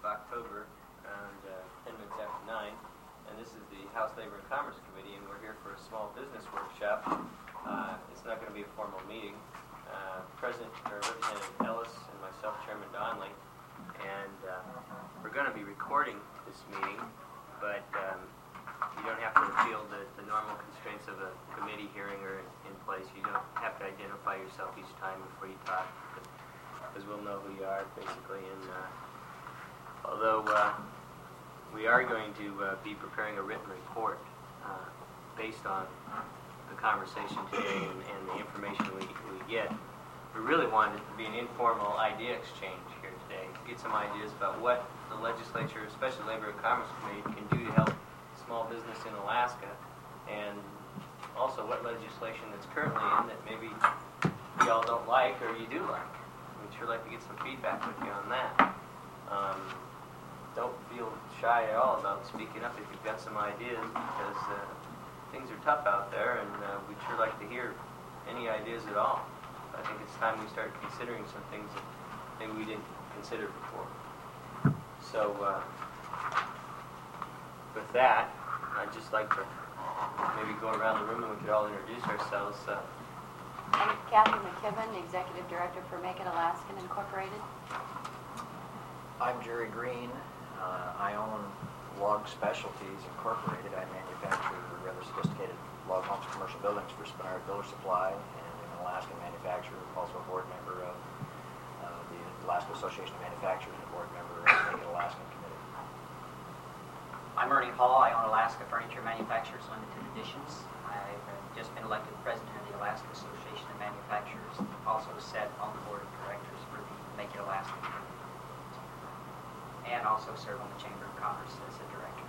October, around 10 minutes after 9, and this is the House Labor and Commerce Committee, and we're here for a small business workshop. It's not going to be a formal meeting. Representative Ellis and myself, Chairman Donnelly, and we're going to be recording this meeting, but you don't have to feel the normal constraints of a committee hearing are in place. You don't have to identify yourself each time before you talk, because we'll know who you are, basically. And although we are going to be preparing a written report based on the conversation today and the information we get, we really want it to be an informal idea exchange here today, to get some ideas about what the legislature, especially Labor and Commerce Committee, can do to help small business in Alaska, and also what legislation that's currently in that maybe y'all don't like or you do like. We'd sure like to get some feedback with you on that. Don't feel shy at all about speaking up if you've got some ideas, because things are tough out there, and we'd sure like to hear any ideas at all. I think it's time we start considering some things that maybe we didn't consider before. So with that, I'd just like to maybe go around the room and we could all introduce ourselves. I'm Kathy McKibben, Executive Director for Make It Alaskan Incorporated. I'm Jerry Green. I own Log Specialties Incorporated. I manufacture rather sophisticated log homes, commercial buildings for Spenard Builder Supply, and I'm an Alaskan manufacturer, also a board member of the Alaska Association of Manufacturers and a board member of the Make It Alaskan Committee. I'm Ernie Hall. I own Alaska Furniture Manufacturers Limited Editions. I've just been elected president of the Alaska Association of Manufacturers, also sat on the board of directors for the Make It Alaska Committee, and also serve on the Chamber of Commerce as a director.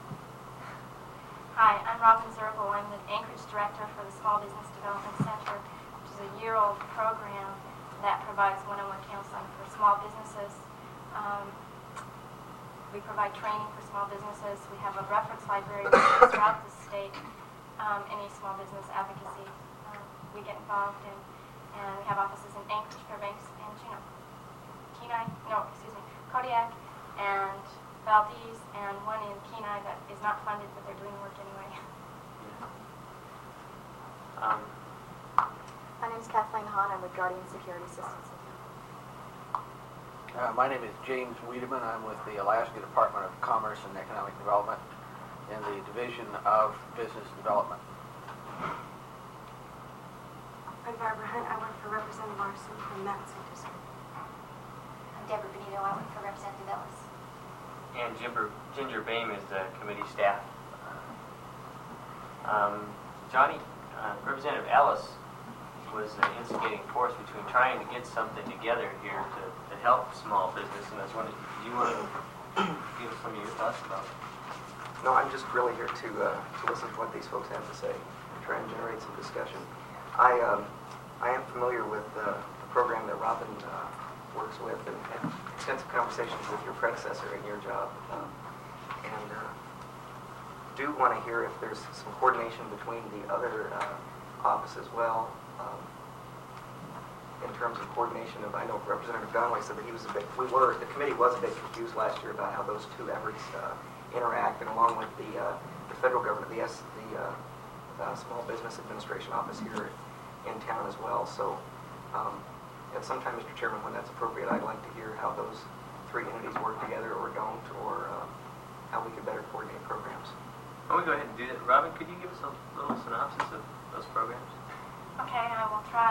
Hi, I'm Robin Zerble. I'm the Anchorage Director for the Small Business Development Center, which is a year-old program that provides one-on-one counseling for small businesses. We provide training for small businesses. We have a reference library throughout the state, any small business advocacy we get involved in. And we have offices in Anchorage, Fairbanks, and Kodiak, and Valdez, and one in Kenai that is not funded, but they're doing work anyway. My name is Kathleen Hahn. I'm with Guardian Security Systems. My name is James Wiedemann. I'm with the Alaska Department of Commerce and Economic Development in the Division of Business Development. I'm Barbara Hunt. I work for Representative Larson from Mountain Sioux District. I'm Deborah Benito. I work for Representative Ellis. And Ginger Boehm is the committee staff. Representative Ellis was the instigating force between trying to get something together here to help small business, and I was wondering, do you want to give us some of your thoughts about it? No, I'm just really here to listen to what these folks have to say and try and generate some discussion. I am familiar with the program that Robin works with, and had extensive conversations with your predecessor in your job, and do want to hear if there's some coordination between the other office as well, in terms of coordination of, I know Representative Donnelly said that the committee was a bit confused last year about how those two efforts interact, and along with the federal government, the Small Business Administration office here in town as well. So at some time, Mr. Chairman, when that's appropriate, I'd like to hear how those three entities work together or don't, or how we could better coordinate programs. Why don't we go ahead and do that? Robin, could you give us a little synopsis of those programs? Okay, I will try.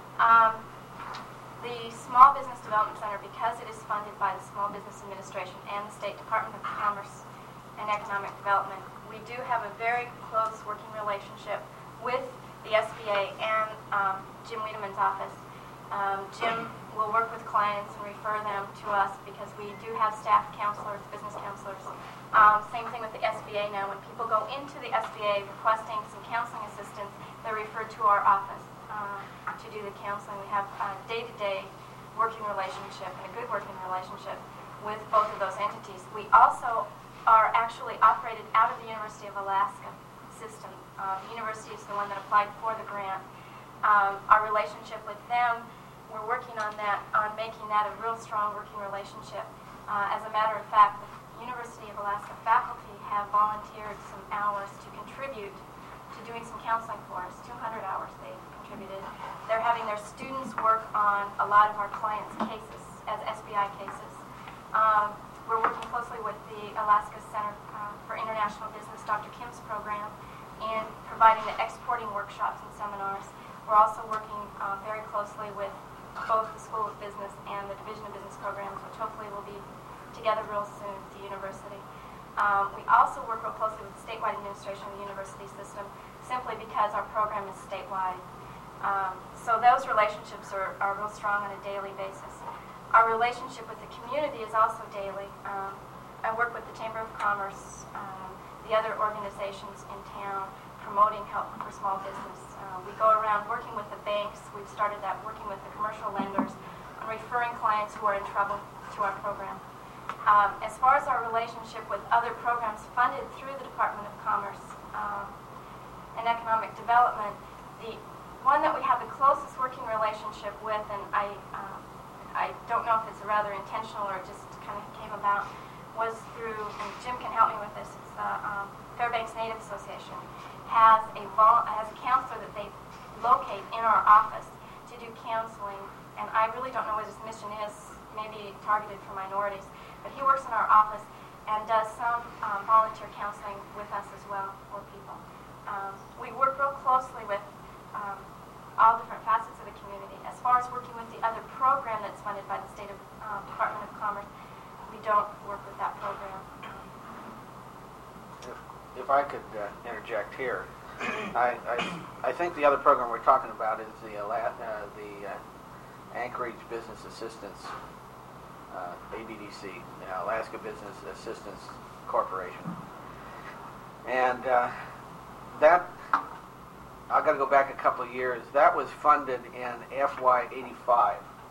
The Small Business Development Center, because it is funded by the Small Business Administration and the State Department of Commerce and Economic Development, we do have a very close working relationship with the SBA and Jim Wiedemann's office. Jim will work with clients and refer them to us because we do have staff counselors, business counselors. Same thing with the SBA now. When people go into the SBA requesting some counseling assistance, they're referred to our office to do the counseling. We have a day-to-day working relationship and a good working relationship with both of those entities. We also are actually operated out of the University of Alaska system. The university is the one that applied for the grant. Our relationship with them we're working on that, on making that a real strong working relationship. As a matter of fact, the University of Alaska faculty have volunteered some hours to contribute to doing some counseling for us. 200 hours they've contributed. They're having their students work on a lot of our clients' cases as SBI cases. We're working closely with the Alaska Center for International Business, Dr. Kim's program, in providing the exporting workshops and seminars. We're also working very closely with both the School of Business and the Division of Business Programs, which hopefully will be together real soon at the university. We also work real closely with the statewide administration of the university system, simply because our program is statewide. So those relationships are real strong on a daily basis. Our relationship with the community is also daily. I work with the Chamber of Commerce, the other organizations in town, promoting help for small business. We go around working with the banks. We've started that working with the commercial lenders on referring clients who are in trouble to our program. As far as our relationship with other programs funded through the Department of Commerce and Economic Development, the one that we have the closest working relationship with, and I don't know if it's rather intentional or just kind of came about, was through, and Jim can help me with this, it's the Fairbanks Native Association has a counselor that they locate in our office to do counseling, and I really don't know what his mission is, maybe targeted for minorities, but he works in our office and does some volunteer counseling with us as well for people. We work real closely with all different facets of the community. As far as working with the other program that's funded by the State of Department of Commerce, we don't work with that program. If I could interject here, I think the other program we're talking about is the Anchorage Business Assistance, ABDC, Alaska Business Assistance Corporation. And that, I've got to go back a couple of years, that was funded in FY85.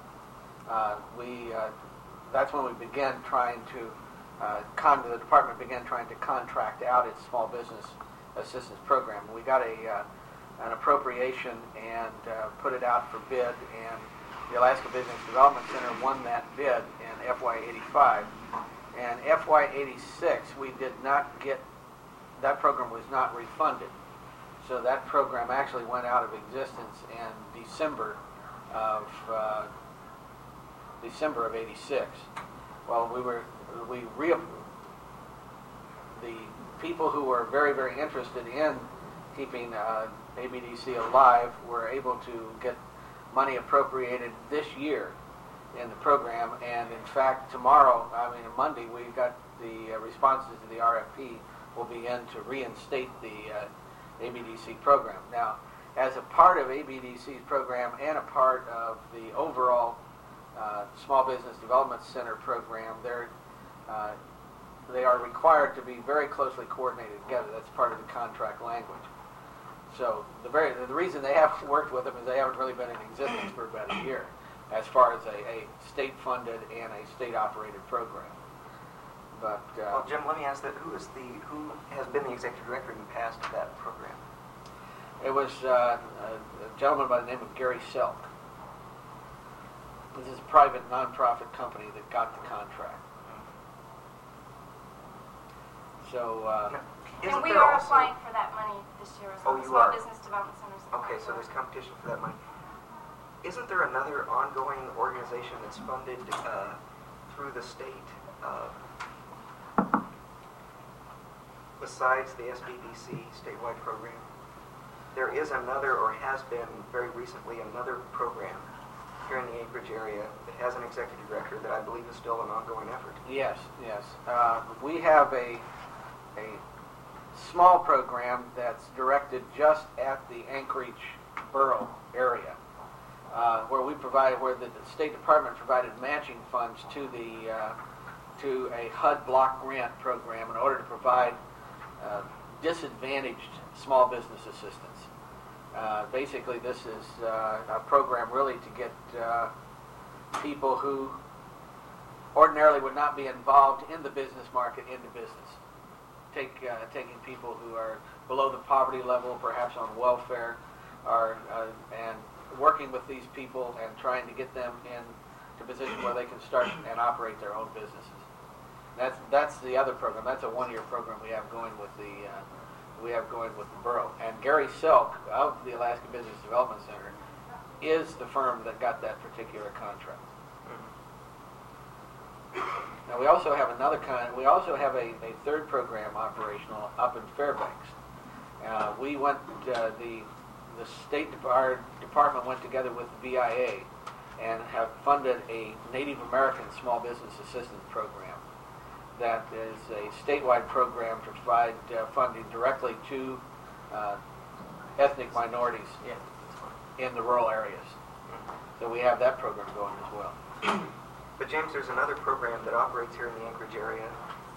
That's when we began trying to, the department began trying to contract out its small business assistance program. We got an appropriation and put it out for bid, and the Alaska Business Development Center won that bid in FY85. And FY86, we did not get, that program was not refunded. So that program actually went out of existence in December of '86. Well, the people who were very, very interested in keeping ABDC alive were able to get money appropriated this year in the program, and in fact tomorrow, Monday, we've got the responses to the RFP will begin to reinstate the ABDC program. Now, as a part of ABDC's program and a part of the overall Small Business Development Center program, they are required to be very closely coordinated together. That's part of the contract language. So the reason they haven't worked with them is they haven't really been in existence for about a year, as far as a state-funded and a state-operated program. But well, Jim, let me ask that: who has been the executive director in the past of that program? It was a gentleman by the name of Gary Selk. This is a private nonprofit company that got the contract. So. And we are applying for that money this year as well. Oh, you Small are? Business Development Centers. Okay, so there's competition for that money. Isn't there another ongoing organization that's funded through the state besides the SBDC statewide program? There is another, or has been very recently, another program here in the Anchorage area that has an executive director that I believe is still an ongoing effort. Yes. We have a small program that's directed just at the Anchorage borough area, where the State Department provided matching funds to a HUD block grant program in order to provide disadvantaged small business assistance. Basically, this is a program really to get people who ordinarily would not be involved in the business market into business. Taking people who are below the poverty level, perhaps on welfare, and working with these people and trying to get them in to a position where they can start and operate their own businesses. That's the other program. That's a one-year program we have going with the borough. And Gary Selk of the Alaska Business Development Center is the firm that got that particular contract. Now we also have we also have a third program operational up in Fairbanks. We went the State Department went together with the BIA and have funded a Native American small business assistance program. That is a statewide program to provide funding directly to ethnic minorities in the rural areas. So we have that program going as well. But James, there's another program that operates here in the Anchorage area.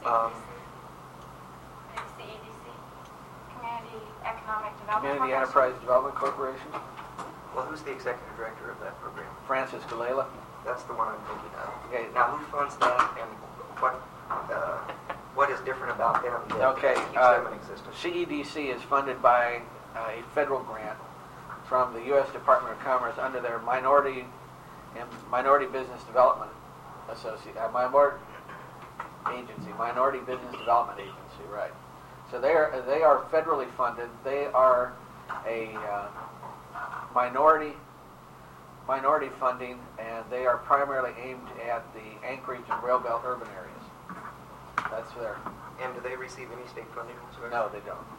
CEDC, Community Economic Development Community Corporation. Enterprise Development Corporation. Well, who's the executive director of that program? Francis Gallela. That's the one I'm thinking of. Okay. Now, who funds that, and what is different about them that keeps them in existence? CEDC is funded by a federal grant from the U.S. Department of Commerce under their Minority Business Development Minority Business Development Agency, right? So they are federally funded. They are a minority funding, and they are primarily aimed at the Anchorage and Rail Belt urban areas. That's their. And do they receive any state funding whatsoever? No, they don't.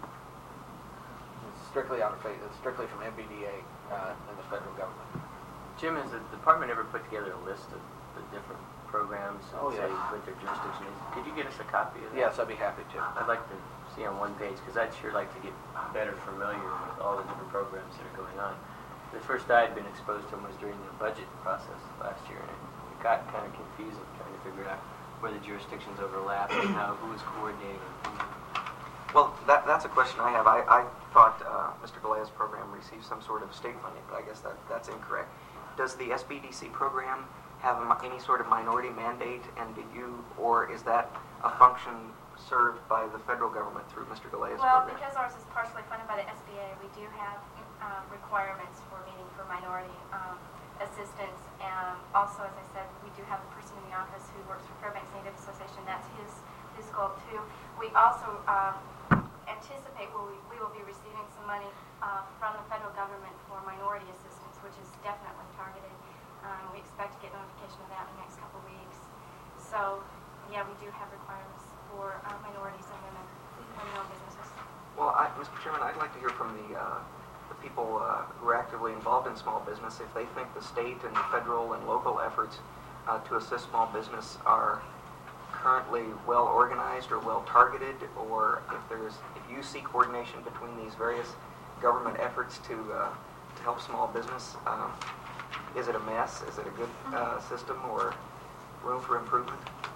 It's strictly it's strictly from MBDA and the federal government. Jim, has the department ever put together a list of the different programs and Oh, say yeah. what their jurisdiction is? Could you get us a copy of that? Yes, I'd be happy to. I'd like to see on one page, because I'd sure like to get better familiar with all the different programs that are going on. The first I had been exposed to them was during the budget process last year, and it got kind of confusing trying to figure out where the jurisdictions overlap and who was coordinating. Well, that's a question I have. I thought Mr. Galella's program received some sort of state funding, but I guess that's incorrect. Does the SBDC program have any sort of minority mandate, and or is that a function served by the federal government through Mr. Galella's Well, program? because ours is partially funded by the SBA, we do have requirements for meeting for minority assistance. And also, as I said, we do have a person in the office who works for Fairbanks Native Association. That's his goal too. We also anticipate we will be receiving some money from the federal government for minority assistance, which is definitely targeted. We expect to get notification of that in the next couple of weeks. So, yeah, we do have requirements for minorities and women owned businesses. Well, Mr. Chairman, I'd like to hear from the people who are actively involved in small business if they think the state and federal and local efforts to assist small business are currently well organized or well targeted, or if you see coordination between these various government efforts to help small business. Is it a mess? Is it a good system, or room for improvement?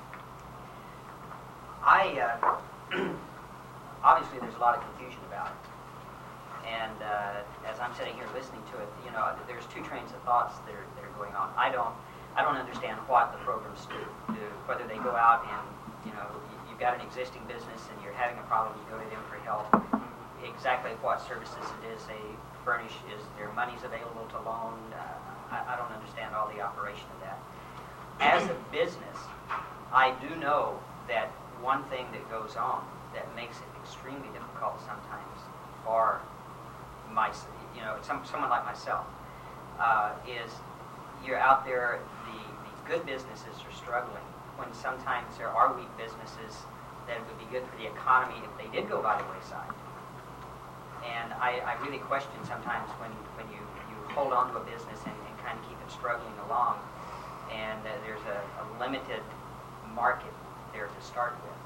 Obviously there's a lot of confusion about it. And as I'm sitting here listening to it, there's two trains of thoughts that are going on. I don't understand what the programs do, whether they go out and, you've got an existing business and you're having a problem, you go to them for help. Exactly what services it is they furnish, is their monies available to loan? I don't understand all the operation of that. As a business, I do know that one thing that goes on that makes it extremely difficult sometimes for someone like myself, is you're out there, the good businesses are struggling, when sometimes there are weak businesses that would be good for the economy if they did go by the wayside. And I really question sometimes when you hold on to a business and kind of keep it struggling along, and there's a limited market there to start with.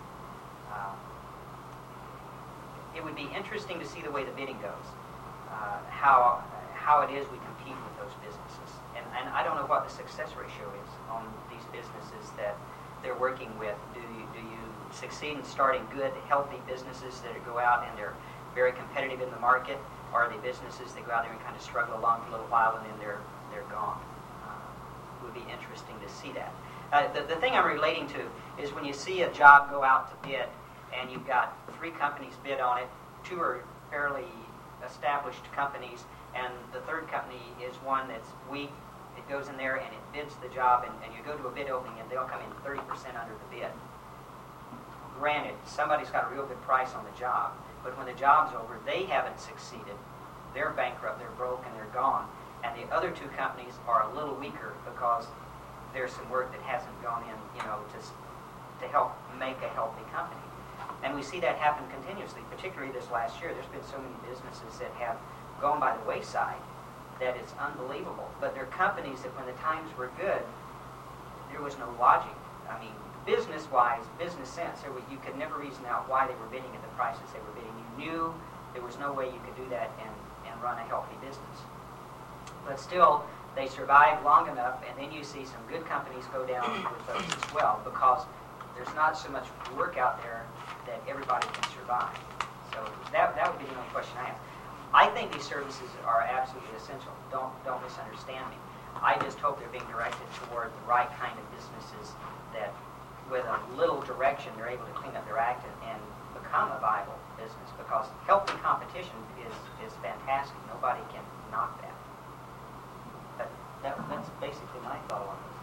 It would be interesting to see the way the bidding goes, how it is we compete with those businesses. And I don't know what the success ratio is on these businesses that they're working with. Do you succeed in starting good, healthy businesses that go out and they're very competitive in the market? Or are they businesses that go out there and kind of struggle along for a little while and then they're gone? It would be interesting to see that. The thing I'm relating to is when you see a job go out to bid and you've got 3 companies bid on it, 2 are fairly established companies, And the third company is one that's weak. It goes in there and it bids the job, and you go to a bid opening and they'll come in 30% under the bid. Granted, somebody's got a real good price on the job, but when the job's over, they haven't succeeded. They're bankrupt, they're broke, and they're gone. And the other two companies are a little weaker because there's some work that hasn't gone in, to help make a healthy company. And we see that happen continuously, particularly this last year. There's been so many businesses that have gone by the wayside that it's unbelievable. But they're companies that when the times were good, there was no logic. I mean, business-wise, business sense, you could never reason out why they were bidding at the prices they were bidding. You knew there was no way you could do that and run a healthy business. But still, they survived long enough, and then you see some good companies go down with those as well, because there's not so much work out there that everybody can survive. So that would be the only question I have. I think these services are absolutely essential. Don't misunderstand me. I just hope they're being directed toward the right kind of businesses that, with a little direction, they're able to clean up their act and become a viable business. Because healthy competition is fantastic. Nobody can knock that. But that's basically my thought on this.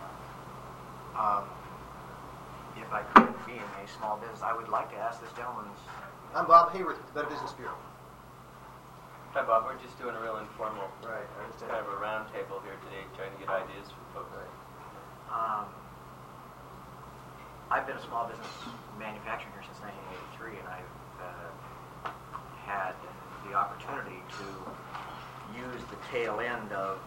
If I could, being a small business, I would like to ask this gentleman's... I'm Bob Hayworth with the Better Business Bureau. Hi, Bob. We're just doing a real informal, Right. kind of a round table here today, trying to get ideas from folks. I've been a small business manufacturer here since 1983, and I've had the opportunity to use the tail end of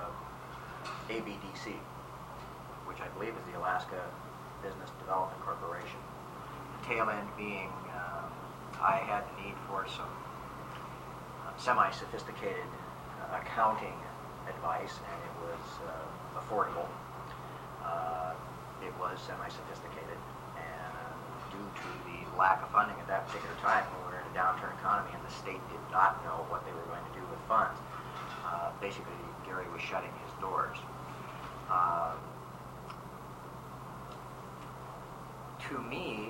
ABDC, which I believe is the Alaska Business Development Corporation. The tail end being I had the need for some semi-sophisticated accounting advice, and it was affordable. It was semi-sophisticated, and due to the lack of funding at that particular time, when we were in a downturn economy and the state did not know what they were going to do with funds, basically Gary was shutting his doors. To me,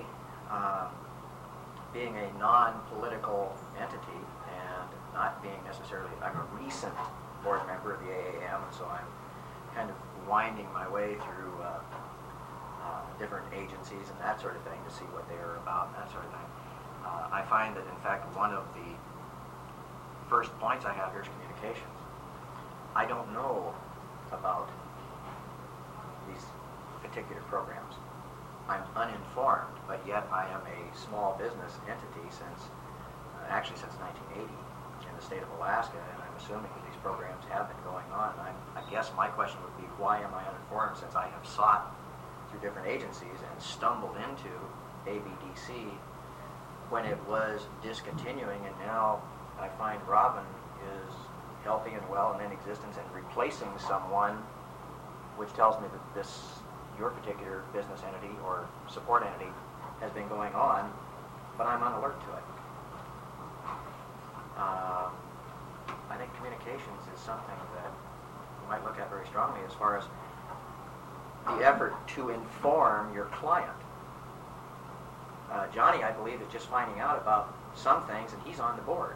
being a non-political entity and not being necessarily, I'm a recent board member of the AAM, and so I'm kind of winding my way through different agencies and that sort of thing to see what they are about and that sort of thing. I find that, in fact, one of the first points I have here is communications. I don't know about these particular programs. I'm uninformed, but yet I am a small business entity since 1980 in the state of Alaska, and I'm assuming that these programs have been going on. I guess my question would be, why am I uninformed, since I have sought through different agencies and stumbled into ABDC when it was discontinuing, and now I find Robin is healthy and well and in existence and replacing someone, which tells me that your particular business entity or support entity has been going on, but I'm unalert to it. I think communications is something that you might look at very strongly as far as the effort to inform your client. Johnny, I believe, is just finding out about some things, and he's on the board.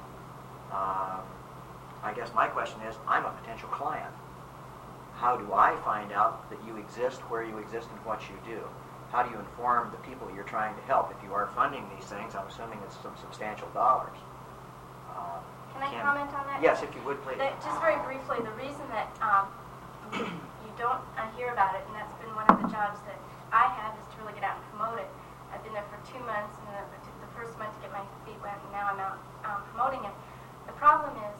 I guess my question is, I'm a potential client. How do I find out that you exist, where you exist, and what you do? How do you inform the people you're trying to help? If you are funding these things, I'm assuming it's some substantial dollars. Can I comment on that? Yes, if you would, please. Just very briefly, the reason that you don't hear about it, and that's been one of the jobs that I have, is to really get out and promote it. I've been there for 2 months, and it took the first month to get my feet wet, and now I'm out promoting it. The problem is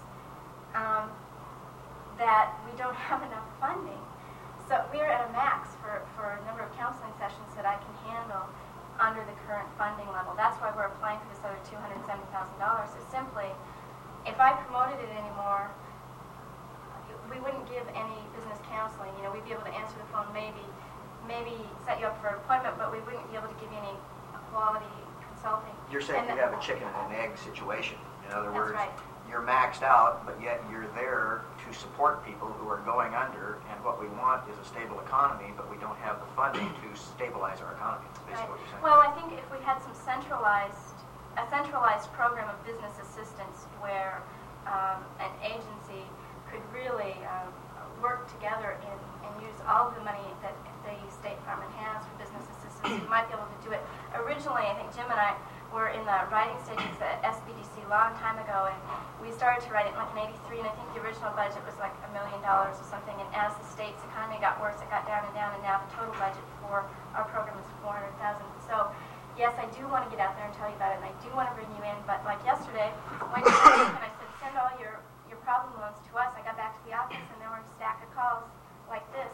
that we don't have enough funding. So we're at a max for a number of counseling sessions that I can handle under the current funding level. That's why we're applying for this other $270,000. So simply, if I promoted it anymore, we wouldn't give any business counseling. You know, we'd be able to answer the phone, maybe set you up for an appointment, but we wouldn't be able to give you any quality consulting. You're saying you have a chicken and an egg situation. In other words, right. You're maxed out, but yet you're there to support people who are going under, and what we want is a stable economy, but we don't have the funding to stabilize our economy. That's basically what you're saying. Well, I think if we had a centralized program of business assistance where an agency could really work together and use all of the money that the State Department has for business assistance. We might be able to do it. Originally, I think Jim and I were in the writing stages at SBDC a long time ago, and we started to write it like in '83, and I think the original budget was like $1 million or something, and as the state's economy got worse, it got down, and now the total budget for our program is $400,000. So, yes, I do want to get out there and tell you about it, and I do want to bring you in, but like yesterday, when you came and I said, send all your problem loans to us, I got back to the office, and there were a stack of calls like this.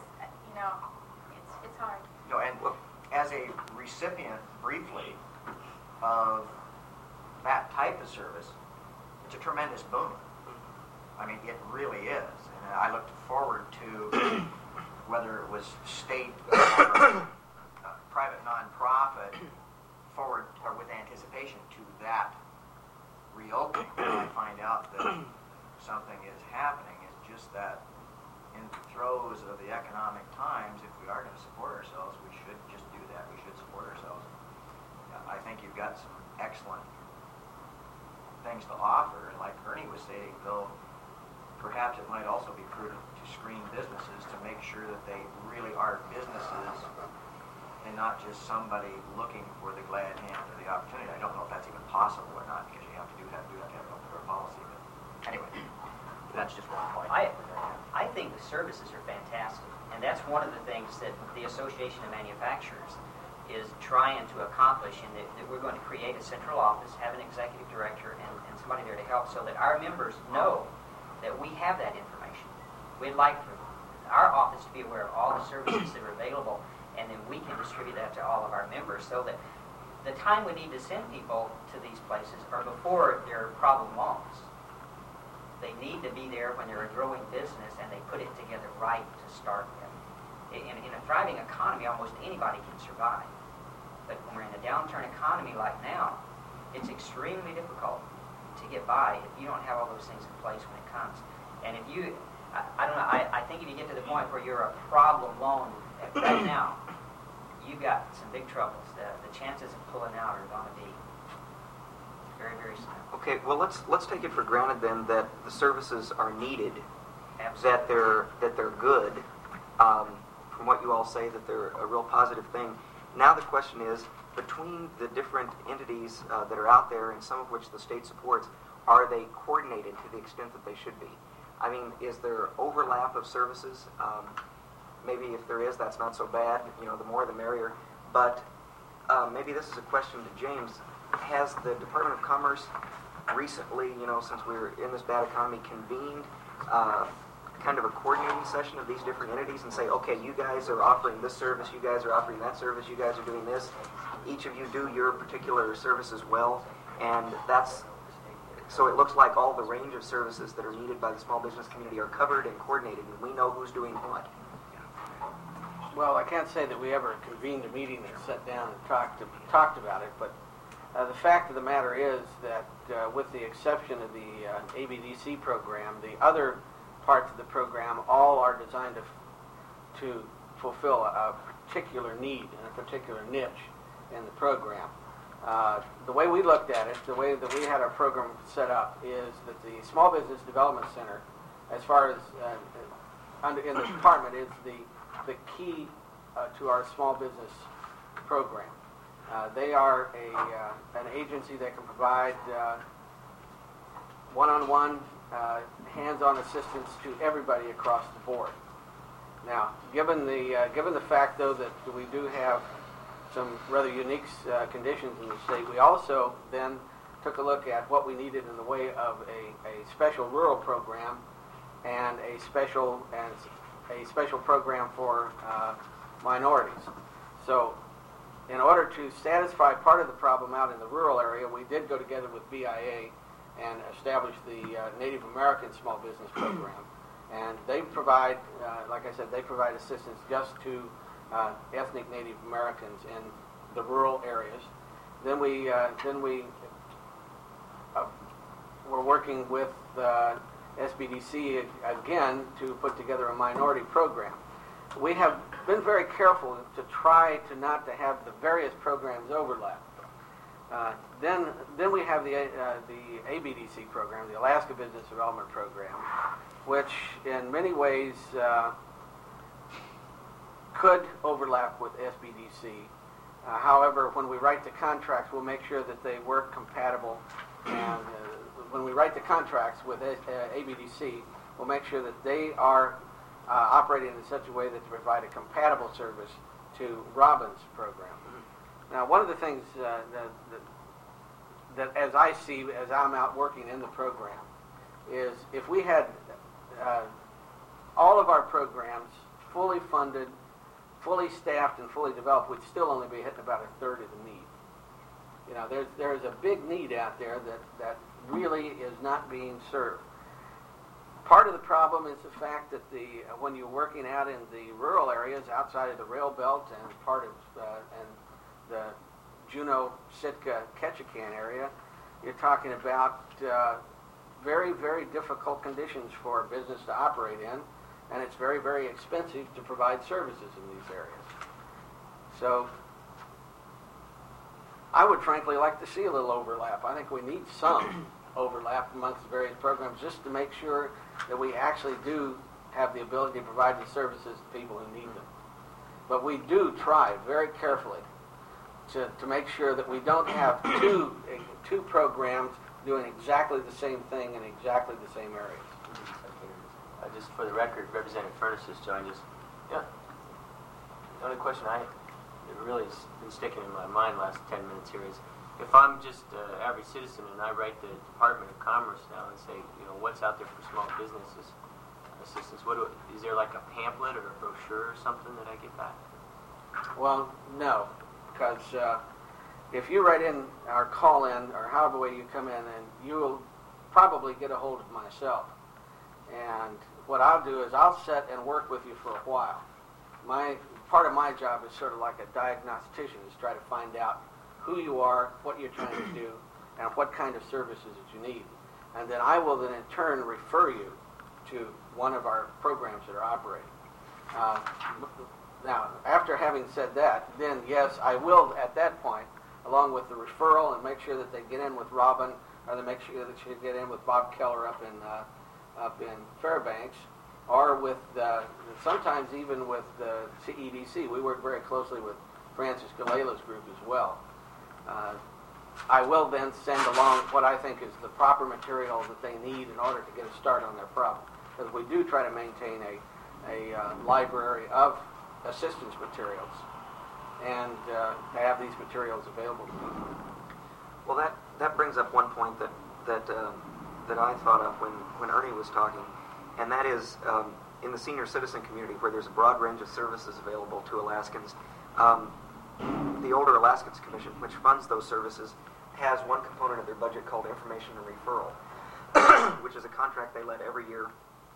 It's hard. No, and look, as a recipient, briefly, of that type of service, it's a tremendous boon. I mean, it really is. And I looked forward to whether it was state or private nonprofit, forward or with anticipation to that reopening. When I find out that something is happening, it's just that in the throes of the economic times, if we are going to support ourselves, we should just do that. We should support ourselves. I think you've got some excellent things to offer, and like Ernie was saying, though, perhaps it might also be prudent to screen businesses to make sure that they really are businesses and not just somebody looking for the glad hand or the opportunity. I don't know if that's even possible or not, because you have to have a policy. But anyway, that's just one point. I think the services are fantastic, and that's one of the things that the Association of Manufacturers is trying to accomplish, in that we're going to create a central office, have an executive director, and somebody there to help, so that our members know that we have that information. We'd like for our office to be aware of all the services that are available, and then we can distribute that to all of our members, so that the time we need to send people to these places are before they're problem loans. They need to be there when they're a growing business, and they put it together right to start with. In a thriving economy, almost anybody can survive. But when we're in a downturn economy like now, it's extremely difficult to get by if you don't have all those things in place when it comes. And if you, I don't know, I think if you get to the point where you're a problem loan right now, you've got some big troubles. The chances of pulling out are going to be very, very slim. Okay, well, let's take it for granted then that the services are needed, Absolutely. that they're good. From what you all say, that they're a real positive thing. Now the question is, between the different entities that are out there, and some of which the state supports, are they coordinated to the extent that they should be? I mean, is there overlap of services? Maybe if there is, that's not so bad. The more the merrier. But maybe this is a question to James. Has the Department of Commerce recently, since we're in this bad economy, convened kind of a coordinating session of these different entities and say, okay, you guys are offering this service, you guys are offering that service, you guys are doing this, each of you do your particular services well, and so it looks like all the range of services that are needed by the small business community are covered and coordinated, and we know who's doing what. Well, I can't say that we ever convened a meeting and sat down and talked about it, but the fact of the matter is that with the exception of the ABDC program, the other parts of the program all are designed to fulfill a particular need and a particular niche in the program. The way we looked at it, the way that we had our program set up, is that the Small Business Development Center, as far as in the department, is the key to our small business program. They are an agency that can provide one-on-one, hands-on assistance to everybody across the board. Now, given the fact, though, that we do have some rather unique conditions in the state, we also then took a look at what we needed in the way of a special rural program and a special program for minorities. So, in order to satisfy part of the problem out in the rural area, we did go together with BIA and establish the Native American Small Business Program. And they provide, like I said, they provide assistance just to ethnic Native Americans in the rural areas. Then we were working with SBDC again to put together a minority program. We have been very careful to try to not to have the various programs overlap. Then we have the ABDC program, the Alaska Business Development Program, which in many ways could overlap with SBDC. However, when we write the contracts, we'll make sure that they work compatible. And when we write the contracts with ABDC, we'll make sure that they are operating in such a way that they provide a compatible service to Robin's program. Now, one of the things that as I see, as I'm out working in the program, is if we had all of our programs fully funded, fully staffed, and fully developed, we'd still only be hitting about a third of the need. You know, there's a big need out there that really is not being served. Part of the problem is the fact that when you're working out in the rural areas outside of the rail belt and part of and the Juneau, Sitka, Ketchikan area, you're talking about very, very difficult conditions for a business to operate in, and it's very, very expensive to provide services in these areas. So I would frankly like to see a little overlap. I think we need some overlap amongst the various programs just to make sure that we actually do have the ability to provide the services to people who need them. But we do try very carefully to make sure that we don't have two programs doing exactly the same thing in exactly the same areas. Just for the record, Representative Furness has joined us. Yeah. The only question that really has been sticking in my mind last 10 minutes here is, if I'm just an average citizen and I write the Department of Commerce now and say, what's out there for small businesses assistance, is there like a pamphlet or a brochure or something that I get back? Well, no, because if you write in or call in or however way you come in, then you'll probably get a hold of myself. And what I'll do is I'll sit and work with you for a while. Part of my job is sort of like a diagnostician, is try to find out who you are, what you're trying to do, and what kind of services that you need. And then I will then in turn refer you to one of our programs that are operating. Now, after having said that, then yes, I will at that point, along with the referral, and make sure that they get in with Robin, or they make sure that they get in with Bob Keller up in Fairbanks, or with sometimes even with the CEDC. We work very closely with Francis Galela's group as well. I will then send along what I think is the proper material that they need in order to get a start on their problem. Because we do try to maintain a library of assistance materials and to have these materials available to people. Well, that brings up one point that I thought of when Ernie was talking, and that is in the senior citizen community, where there's a broad range of services available to Alaskans. The Older Alaskans Commission, which funds those services, has one component of their budget called information and referral, which is a contract they let every year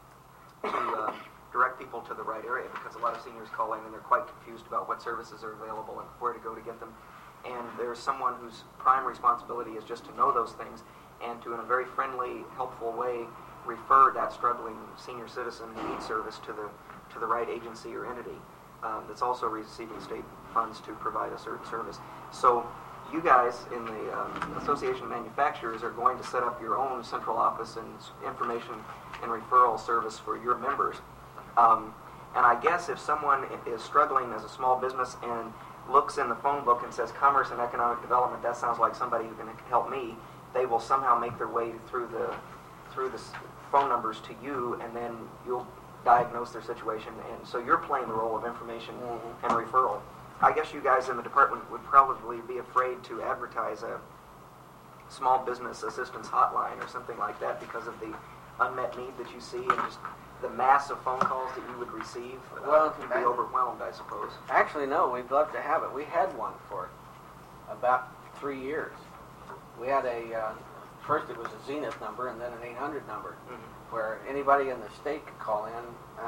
to direct people to the right area, because a lot of seniors call in and they're quite confused about what services are available and where to go to get them. And there's someone whose prime responsibility is just to know those things and to, in a very friendly, helpful way, refer that struggling senior citizen who needs service to the right agency or entity that's also receiving state funds to provide a certain service. So you guys in the Association of Manufacturers are going to set up your own central office and information and referral service for your members. And I guess if someone is struggling as a small business and looks in the phone book and says Commerce and Economic Development, that sounds like somebody who can help me, they will somehow make their way through the phone numbers to you, and then you'll diagnose their situation. And so you're playing the role of information and referral. I guess you guys in the department would probably be afraid to advertise a small business assistance hotline or something like that because of the unmet need that you see and just the mass of phone calls that you would receive. You'd be overwhelmed, I suppose. Actually, no, we'd love to have it. We had one for about 3 years. We had first it was a Zenith number and then an 800 number, where anybody in the state could call in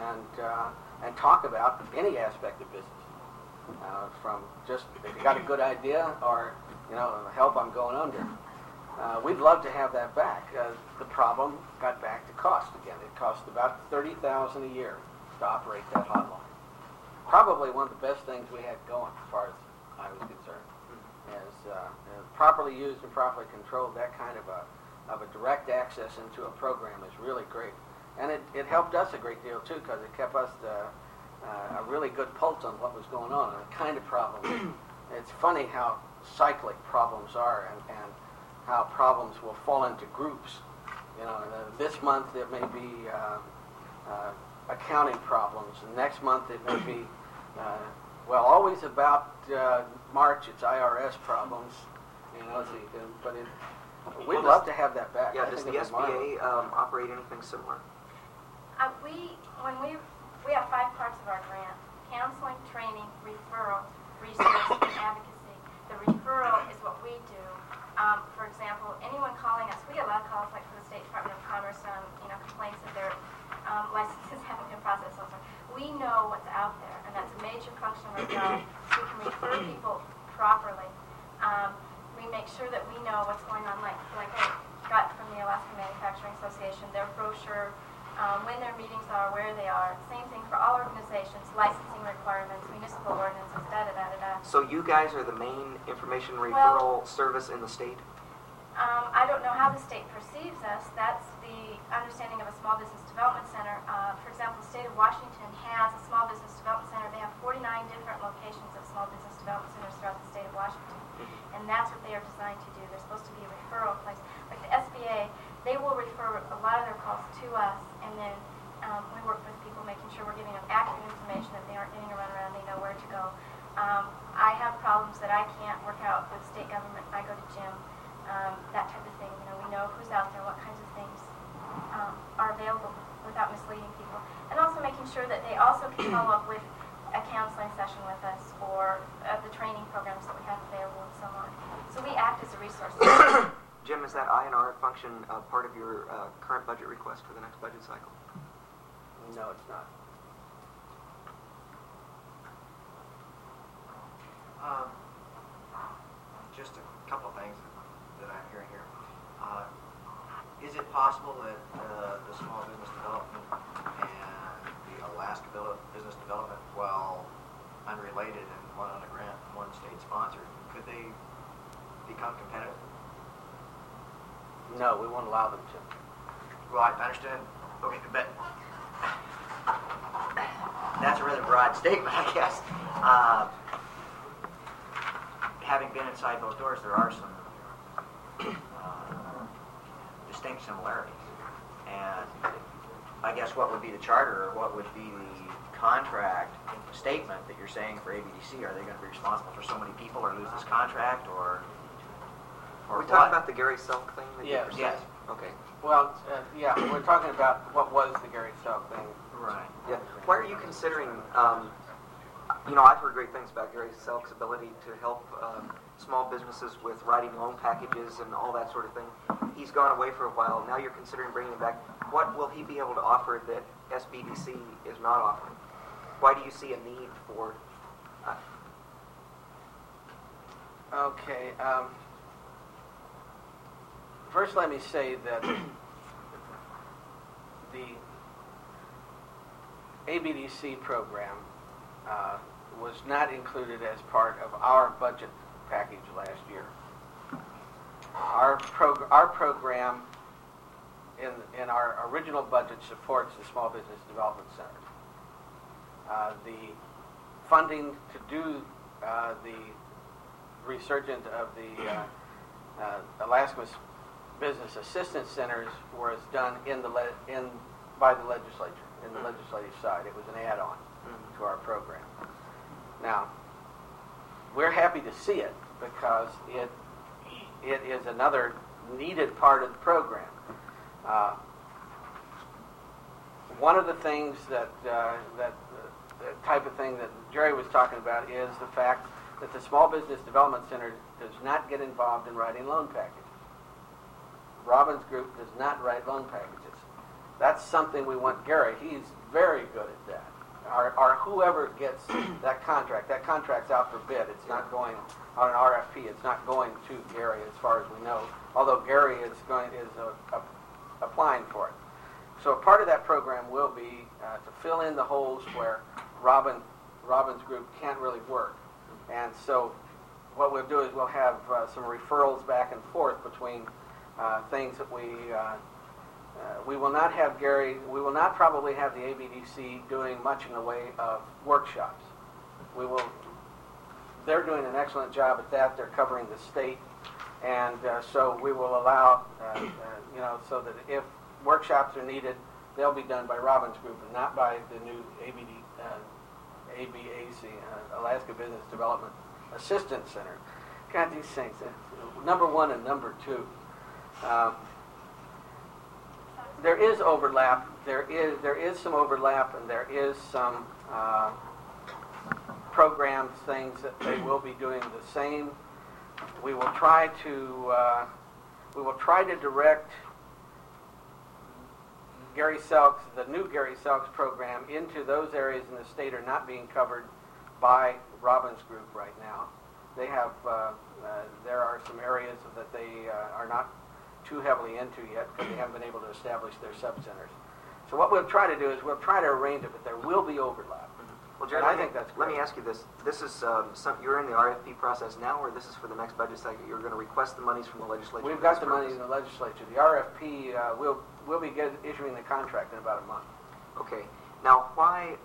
and talk about any aspect of business. From just if you got a good idea or help, I'm going under. We'd love to have that back. The problem got back to cost again. It cost about $30,000 a year to operate that hotline. Probably one of the best things we had going, as far as I was concerned. Is properly used and properly controlled, that kind of a direct access into a program is really great. And it helped us a great deal, too, because it kept us a really good pulse on what was going on and the kind of problems. It's funny how cyclic problems are and how problems will fall into groups. You know, this month it may be accounting problems, and next month it may be, always about March it's IRS problems. You know, but we'd love to have that back. Yeah, does the SBA operate anything similar? We have 5 parts of our grant: counseling, training, referral, research, and advocacy. The referral is what we do. For example, anyone calling us, we get a lot of calls like from the State Department of Commerce, complaints that their licenses haven't been processed. We know what's out there, and that's a major function of our job. We can refer people properly. We make sure that we know what's going on, like I got from the Alaska Manufacturing Association, their brochure, when their meetings are, where they are. Same thing for all organizations, licensing requirements, municipal ordinances, da-da-da-da-da. So you guys are the main information referral service in the state? I don't know how the state perceives us. That's the understanding of a small business development center. For example, the state of Washington has a small business development center. They have 49 different locations of small business development centers throughout the state of Washington. And that's what they are designed to do. They're supposed to be a referral place. Like the SBA, they will refer a lot of their calls to us, and then we work with people making sure we're giving them accurate information, that they aren't getting a runaround, they know where to go. I have problems that I can't work out with state government. I go to Jim, that type of thing. You know, we know who's out there, what kinds of things are available without misleading people. And also making sure that they also can follow up with a counseling session with us, or the training programs that we have available and so on. So we act as a resource. Jim, is that INR function part of your current budget request for the next budget cycle? No, it's not. Just a couple of things that I'm hearing here. Is it possible that the Small Business Development and the Alaska Business Development, while unrelated and one on a grant and one state sponsored, could they become competitive? No, we won't allow them to. Well, I understand. Okay, but that's a rather broad statement, I guess. Having been inside those doors, there are some distinct similarities. And I guess what would be the charter, or what would be the contract statement that you're saying for ABDC? Are they going to be responsible for so many people, or lose this contract, or Are we what? talking about the Gary Selk thing? That Yes. you Yes. Okay. Well, yeah, we're talking about what was the Gary Selk thing. Right. Yeah. Why are you considering? I've heard great things about Gary Selk's ability to help small businesses with writing loan packages and all that sort of thing. He's gone away for a while. Now you're considering bringing him back. What will he be able to offer that SBDC is not offering? Why do you see a need for? Okay. First, let me say that the ABDC program was not included as part of our budget package last year. Our program in our original budget supports the Small Business Development Center. The funding to do the resurgence of the Alaska Business Assistance Centers was done by the legislature, in the legislative side. It was an add-on to our program. Now, we're happy to see it because it is another needed part of the program. One of the things that the type of thing that Jerry was talking about is the fact that the Small Business Development Center does not get involved in writing loan packages. Robin's group does not write loan packages. That's something we want Gary. He's very good at that. Or whoever gets that contract's out for bid. It's not going on an RFP. It's not going to Gary as far as we know, although Gary is applying for it. So part of that program will be to fill in the holes where Robin's group can't really work. And so what we'll do is we'll have some referrals back and forth between things that we will not have Gary. We will not probably have the ABDC doing much in the way of workshops. They're doing an excellent job at that. They're covering the state, and so we will allow, so that if workshops are needed, they'll be done by Robbins Group and not by the new ABAC, Alaska Business Development Assistance Center. God, these things, number 1 and number 2. There is overlap. There is some overlap, and there is some programs, things that they will be doing the same. We will try to direct Gary Selks, the new Gary Selks program, into those areas in the state are not being covered by Robbins Group right now. They have there are some areas that they are not too heavily into yet because they haven't been able to establish their sub-centers. So what we'll try to do is we'll try to arrange it, but there will be overlap. Well, Jared, I think that's great. Let me ask you this. This is you're in the RFP process now, or this is for the next budget cycle? You're going to request the monies from the legislature? We've got the money in the legislature. The RFP, we'll be issuing the contract in about a month. Okay. Now, why,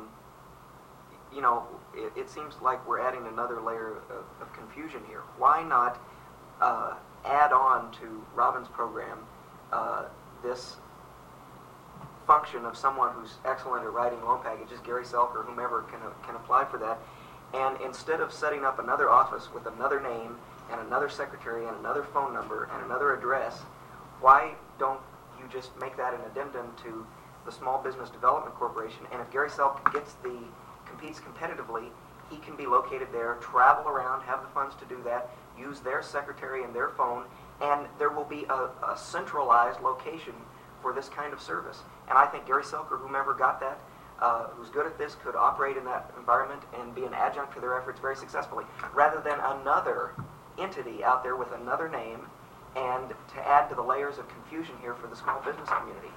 it seems like we're adding another layer of confusion here. Why not add on to Robin's program this function of someone who's excellent at writing loan packages, Gary Selk or whomever can apply for that, and instead of setting up another office with another name and another secretary and another phone number and another address, why don't you just make that an addendum to the Small Business Development Corporation? And if Gary Selk competes competitively, he can be located there, travel around, have the funds to do that, use their secretary and their phone, and there will be a centralized location for this kind of service. And I think Gary Selk or whomever got that, who's good at this, could operate in that environment and be an adjunct to their efforts very successfully, rather than another entity out there with another name, and to add to the layers of confusion here for the small business community.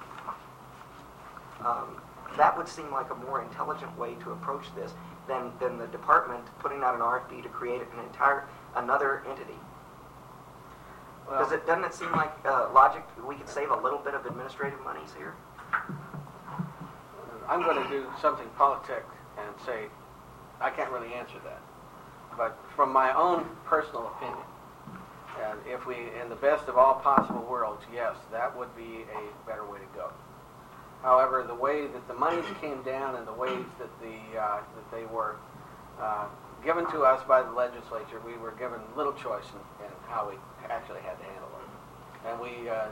That would seem like a more intelligent way to approach this than the department putting out an RFP to create another entity. Well, Doesn't it seem like logic? We could save a little bit of administrative monies here. I'm going to do something politic and say I can't really answer that. But from my own personal opinion, and if we, in the best of all possible worlds, yes, that would be a better way to go. However, the way that the monies came down and the ways that that they were given to us by the legislature, we were given little choice in how we actually had to handle it. And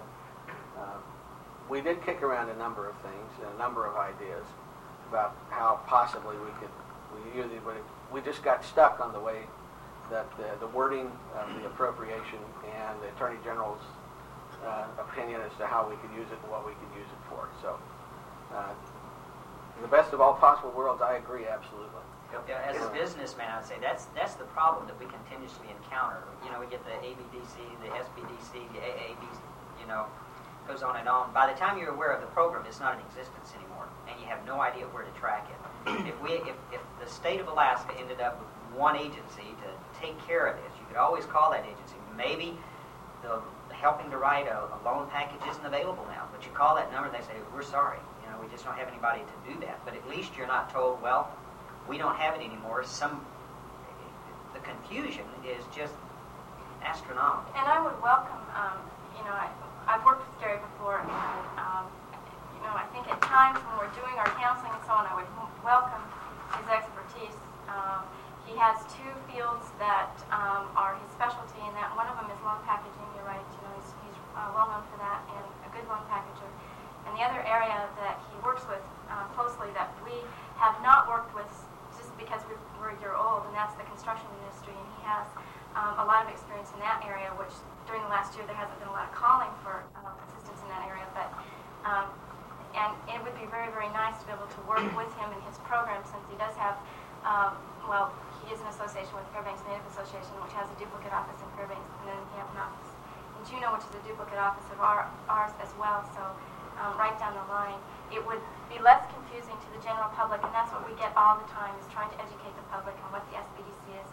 we did kick around a number of things, a number of ideas about how possibly we just got stuck on the way that the wording of the appropriation and the Attorney General's opinion as to how we could use it and what we could use it for. So, in the best of all possible worlds, I agree absolutely. Yeah, as a businessman, I'd say that's the problem that we continuously encounter. We get the ABDC, the SBDC, the AABC, goes on and on. By the time you're aware of the program, it's not in existence anymore, and you have no idea where to track it. If the state of Alaska ended up with one agency to take care of this, you could always call that agency. Maybe the helping to write a loan package isn't available now, but you call that number and they say, we're sorry, we just don't have anybody to do that. But at least you're not told, well, we don't have it anymore. The confusion is just astronomical. And I would welcome, I've worked with Gary before, and I think at times when we're doing our counseling and so on, I would welcome his expertise. He has two fields that are his specialty, and that one of them is loan packaging. You're right, he's well known for that and a good loan packager. And the other area that he works with closely that we have not worked with just because we're a year old, and that's the construction industry, and he has a lot of experience in that area, which during the last year there hasn't been a lot of calling for assistance in that area, but and it would be very, very nice to be able to work with him in his program, since he does have, he is in association with Fairbanks Native Association, which has a duplicate office in Fairbanks, and then he has an office in Juneau, which is a duplicate office of ours as well, so right down the line. It would be less confusing to the general public, and that's what we get all the time, is trying to educate the public on what the SBDC is and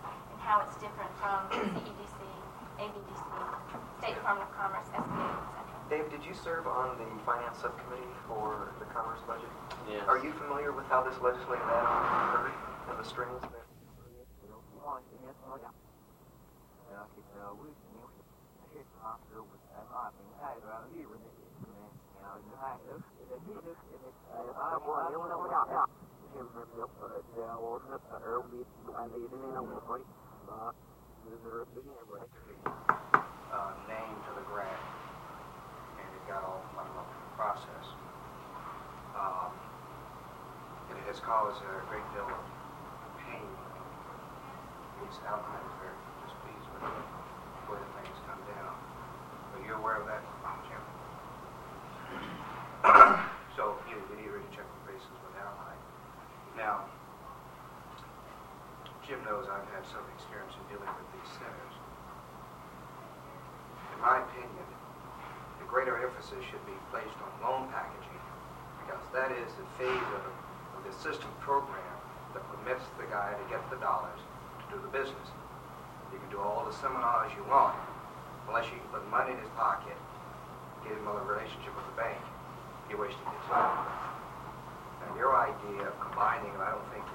how it's different from CEDC, ABDC, State Department of Commerce, SBA, etc. Dave, did you serve on the Finance Subcommittee for the Commerce budget? Yes. Are you familiar with how this legislative add-on occurred and the strings that... Name to the grant, and it got all muddled up in the process. It has caused a great deal of pain. These outcomes are very displeased with where the things come down. Are you aware of that, Jim? So we need to really check the bases with Allied. Now, Jim knows I've had some experience in dealing with these centers. In my opinion, the greater emphasis should be placed on loan packaging, because that is the phase of the system program that permits the guy to get the dollars to do the business. You can do all the seminars you want, unless you can put money in his pocket, get him a relationship with the bank, you're wasting your time. Now, your idea of combining, I don't think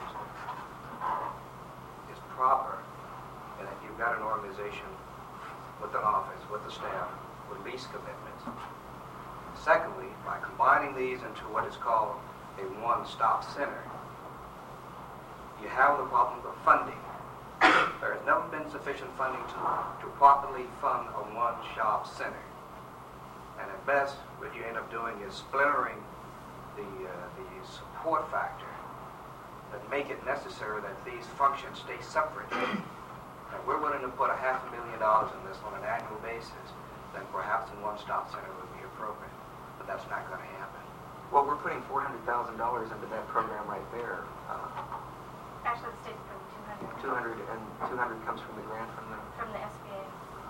is proper, in that you've got an organization with an office, with the staff, with lease commitments. Secondly, by combining these into what is called a one-stop center, you have the problem of funding. There has never been sufficient funding to properly fund a one-shop center. And at best, what you end up doing is splintering the support factor that make it necessary that these functions stay separate. And we're willing to put $500,000 in this on an annual basis, then perhaps a one-stop center would be appropriate. But that's not going to happen. Well, we're putting $400,000 into that program right there. Actually, the state's putting 200. 200 and 200 comes from the grant from the... From the SBA.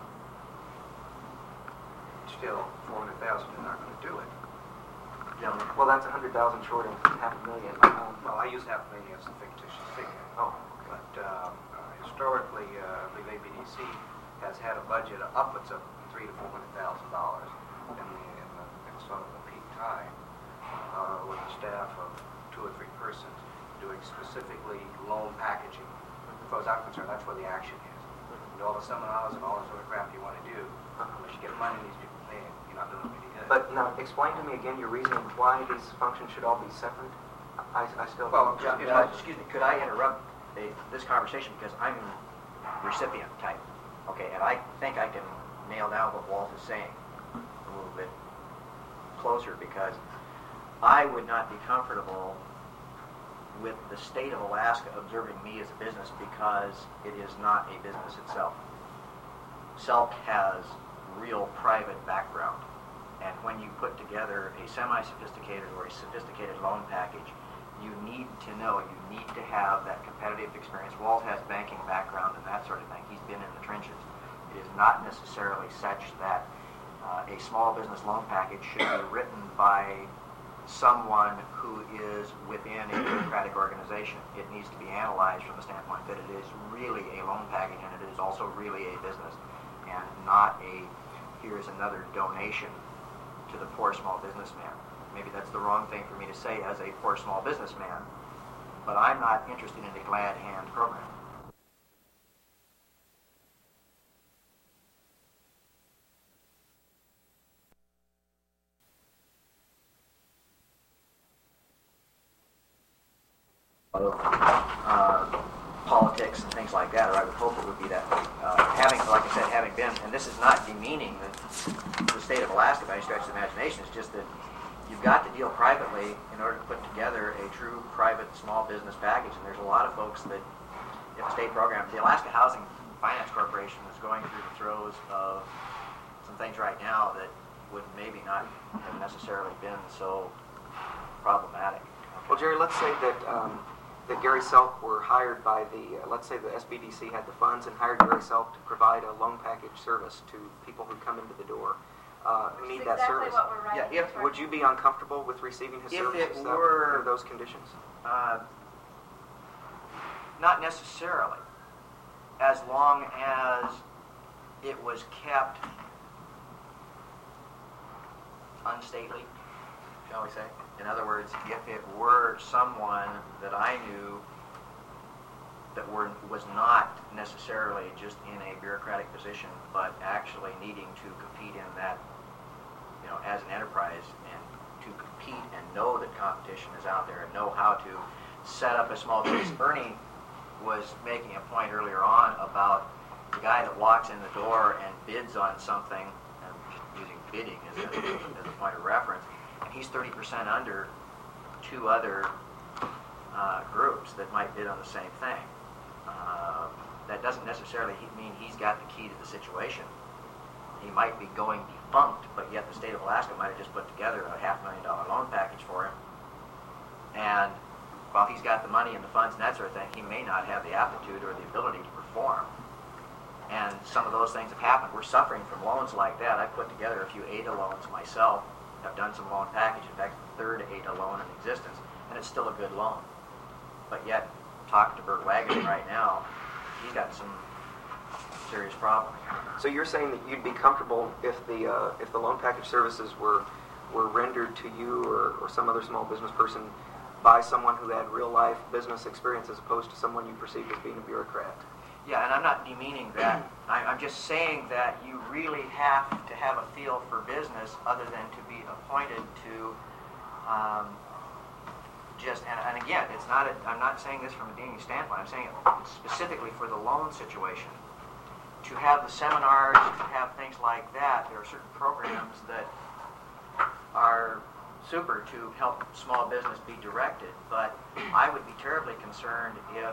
Still, 400,000 is not going to do it. Yeah. Well, that's 100,000 short of $500,000. Well, I use $500,000 as a fictitious figure. Oh. But historically, the ABDC has had a budget of upwards of $300,000 to $400,000 in sort of the peak time, with a staff of 2 or 3 persons doing specifically loan packaging. As far as I'm concerned, that's where the action is. And all the seminars and all this other crap you want to do, unless you get money these people paying, you're not doing any good. But now, explain to me again your reasoning why these functions should all be separate. I still... Well, Excuse me, could I interrupt this conversation, because I'm recipient type, okay, and I think I can nail down what Walt is saying a little bit closer, because I would not be comfortable with the state of Alaska observing me as a business, because it is not a business itself. SELC has real private background, and when you put together a semi-sophisticated or a sophisticated loan package, you need to know, you need to have that competitive experience. Walt has banking background and that sort of thing. He's been in the trenches. It is not necessarily such that a small business loan package should be written by someone who is within a bureaucratic organization. It needs to be analyzed from the standpoint that it is really a loan package, and it is also really a business, and not a, here's another donation to the poor small businessman. Maybe that's the wrong thing for me to say as a poor small businessman, but I'm not interested in a glad hand program. Politics and things like that, or I would hope it would be that way. Having, like I said, having been, and this is not demeaning the state of Alaska by any stretch of the imagination, it's just that you've got to deal privately in order to put together a true private small business package, and there's a lot of folks that, if a state program, the Alaska Housing Finance Corporation is going through the throes of some things right now that would maybe not have necessarily been so problematic. Well, Jerry, let's say that that Gary Selk were hired by the, let's say the SBDC had the funds and hired Gary Selk to provide a loan package service to people who come into the door who need that service. What we're writing. Yeah, would you be uncomfortable with receiving his service If it were under those conditions? Not necessarily. as long as it was kept unstately, shall we say. In other words, if it were someone that I knew that was not necessarily just in a bureaucratic position, but actually needing to compete in that, as an enterprise, and to compete and know that competition is out there and know how to set up a small business. Ernie was making a point earlier on about the guy that walks in the door and bids on something, and just using bidding as a point of reference, and he's 30% under two other groups that might bid on the same thing. That doesn't necessarily mean he's got the key to the situation. He might be going defunct, but yet the state of Alaska might have just put together a $500,000 loan package for him. And while he's got the money and the funds and that sort of thing, he may not have the aptitude or the ability to perform. And some of those things have happened. We're suffering from loans like that. I've put together a few ADA loans myself. I've done some loan package. In fact, the third ADA loan in existence, and it's still a good loan. But yet, talking to Bert Wagner right now, he's got some serious problems. So you're saying that you'd be comfortable if the loan package services were rendered to you or some other small business person by someone who had real life business experience as opposed to someone you perceived as being a bureaucrat? Yeah, and I'm not demeaning that. I'm just saying that you really have to have a feel for business other than to be appointed to and again, it's not. I'm not saying this from a deeming standpoint. I'm saying it specifically for the loan situation. To have the seminars, to have things like that, there are certain programs that are super to help small business be directed. But I would be terribly concerned if,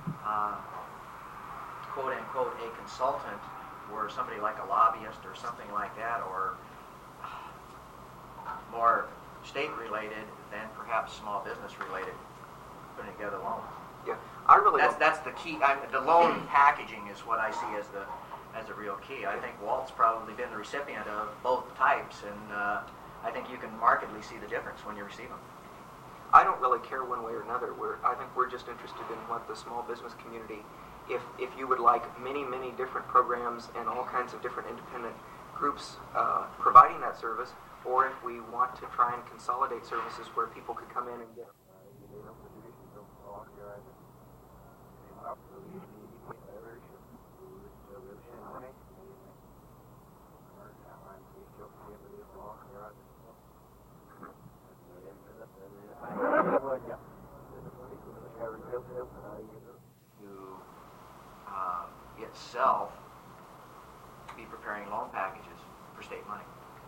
quote unquote, a consultant were somebody like a lobbyist or something like that, or more state-related than perhaps small business-related, putting together loans. Yeah, I really. That's the key. The loan packaging is what I see as the real key. I think Walt's probably been the recipient of both types, and I think you can markedly see the difference when you receive them. I don't really care one way or another. I think we're just interested in what the small business community, if you would like many different programs and all kinds of different independent groups providing that service, or if we want to try and consolidate services where people could come in and get. To itself be preparing loan packages for state money.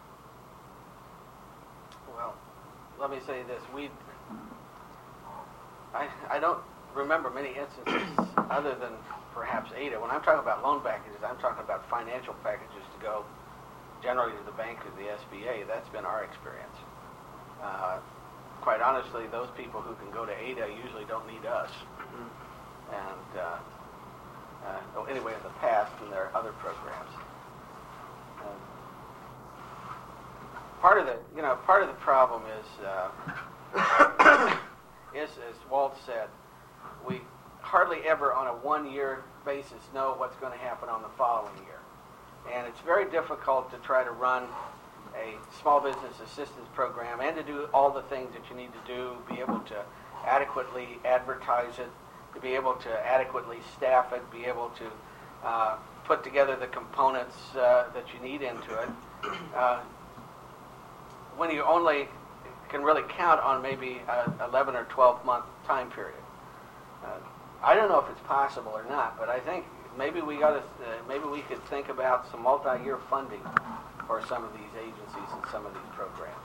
Well, let me say this. I don't remember many instances other than perhaps ADA. When I'm talking about loan packages, I'm talking about financial packages to go generally to the bank or the SBA. That's been our experience. Quite honestly, those people who can go to ADA usually don't need us. And anyway, in the past, and there are other programs. Part of the problem is, as Walt said, we hardly ever on a one-year basis know what's going to happen on the following year. And it's very difficult to try to run a small business assistance program and to do all the things that you need to do, be able to adequately advertise it, to be able to adequately staff it, be able to put together the components that you need into it. When you only can really count on maybe an 11 or 12 month time period. I don't know if it's possible or not, but I think maybe we could think about some multi-year funding for some of these agencies and some of these programs.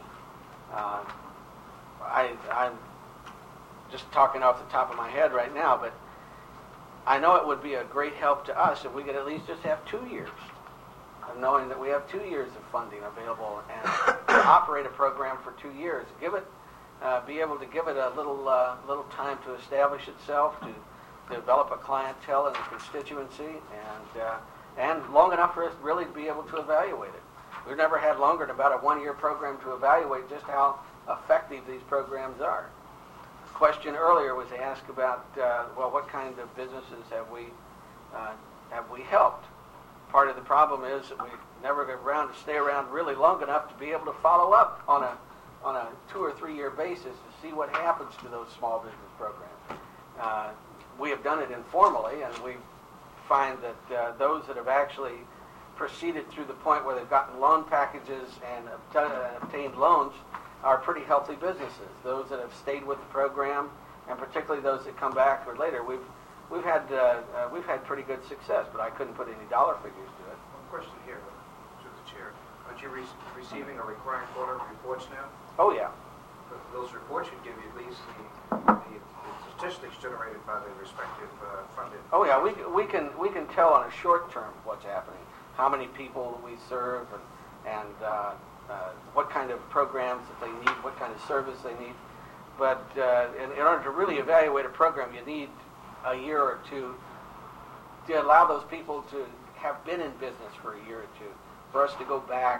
I'm just talking off the top of my head right now, but I know it would be a great help to us if we could at least just have 2 years of knowing that we have 2 years of funding available and operate a program for 2 years. Be able to give it a little time to establish itself, to develop a clientele and a constituency, and long enough for us really to be able to evaluate it. We've never had longer than about a 1 year program to evaluate just how effective these programs are. The question earlier was asked about, what kind of businesses have we have we helped? Part of the problem is that we never get around to stay around really long enough to be able to follow up on a 2 or 3 year basis to see what happens to those small business programs. We have done it informally, and we find that those that have actually proceeded through the point where they've gotten loan packages and obtained loans are pretty healthy businesses. Those that have stayed with the program, and particularly those that come back for later, we've had pretty good success, but I couldn't put any dollar figures to it. One question here, to the chair. Aren't you receiving or requiring quarterly reports now? Oh yeah. But those reports should give you at least the statistics generated by the respective funded. Oh yeah, we can tell on a short term what's happening, how many people we serve, and what kind of programs that they need, what kind of service they need. But in order to really evaluate a program, you need a year or two to allow those people to have been in business for a year or two, for us to go back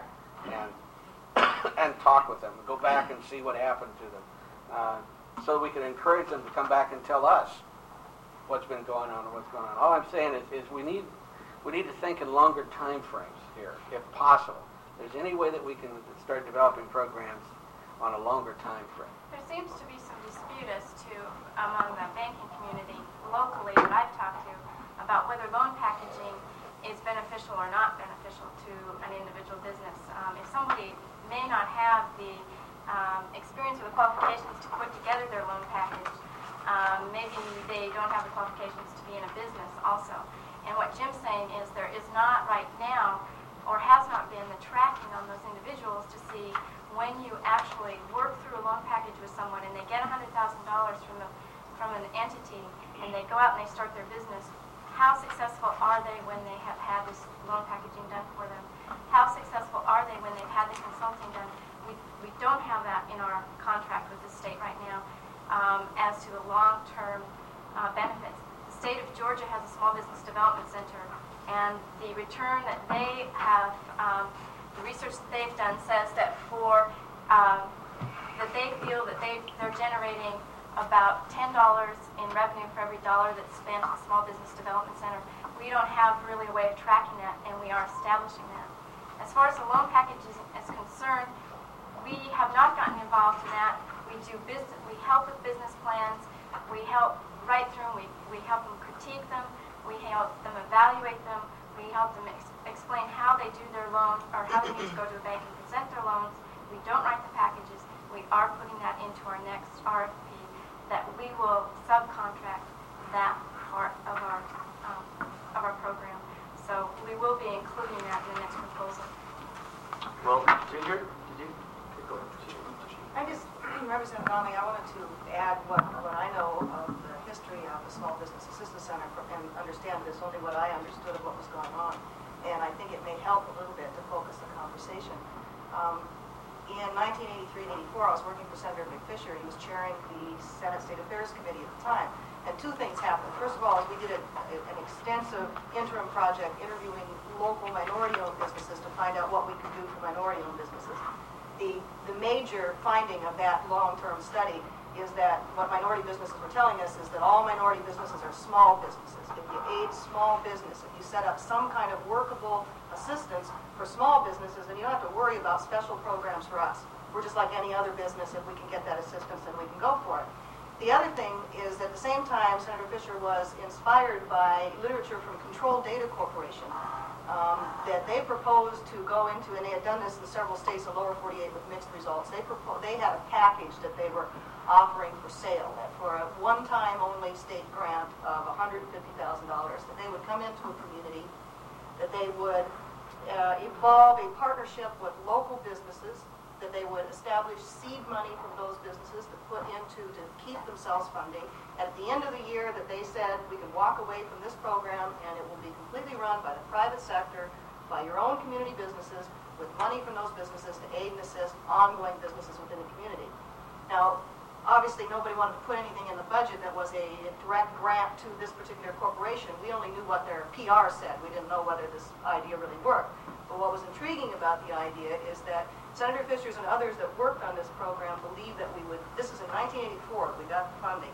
and talk with them, go back and see what happened to them, so we can encourage them to come back and tell us what's been going on and what's going on. All I'm saying is we need to think in longer time frames here, if possible. If there's any way that we can start developing programs on a longer time frame. There seems to be some dispute as to, among the banking community locally that I've talked to, about whether loan packaging is beneficial or not beneficial to an individual business. If somebody may not have the experience or the qualifications to put together their loan package, maybe they don't have the qualifications to be in a business also. And what Jim's saying is there is not right now, or has not been, the tracking on those individuals to see when you actually work through a loan package with someone and they get $100,000 from an entity and they go out and they start their business, how successful are they when they have had this loan packaging done for them? How successful are they when they've had the consulting done? We don't have that in our contract with the state right now as to the long-term benefits. The state of Georgia has a small business development center, and the return that they have, the research that they've done says that that they feel that they're generating about $10 in revenue for every dollar that's spent at the Small Business Development Center. We don't have really a way of tracking that, and we are establishing that. As far as the loan package is concerned, we have not gotten involved in that. We do business. We help with business plans. We help write through them. We help them critique them. We help them evaluate them. We help them explain how they do their loan, or how they need to go to the bank and present their loans. We don't write the packages. We are putting that into our next RFP, that we will subcontract that part of our program. So we will be including that in the next proposal. Well, Ginger, did you? Go ahead. I just, Representative Donnelly, I wanted to add what I know of the history of the Small Business Assistance Center and understand this only what I understood of what was going on. And I think it may help a little bit to focus the conversation. In 1983 and 84, I was working for Senator Vic Fisher. He was chairing the Senate State Affairs Committee at the time. And two things happened. First of all, we did an extensive interim project interviewing local minority-owned businesses to find out what we could do for minority-owned businesses. The major finding of that long-term study is that what minority businesses were telling us is that all minority businesses are small businesses. If you aid small business, if you set up some kind of workable assistance for small businesses, then you don't have to worry about special programs for us. We're just like any other business. If we can get that assistance, then we can go for it. The other thing is that at the same time, Senator Fisher was inspired by literature from Control Data Corporation that they proposed to go into, and they had done this in several states in lower 48 with mixed results. They had a package that they were offering for sale for a one-time only state grant of $150,000, that they would come into a community, that they would evolve a partnership with local businesses, that they would establish seed money from those businesses to put into to keep themselves funding. At the end of the year, that they said we can walk away from this program and it will be completely run by the private sector, by your own community businesses, with money from those businesses to aid and assist ongoing businesses within the community. Now, obviously nobody wanted to put anything in the budget that was a direct grant to this particular corporation. We only knew what their PR said. We didn't know whether this idea really worked. But what was intriguing about the idea is that Senator Fishers and others that worked on this program believed that we would, this is in 1984, we got the funding,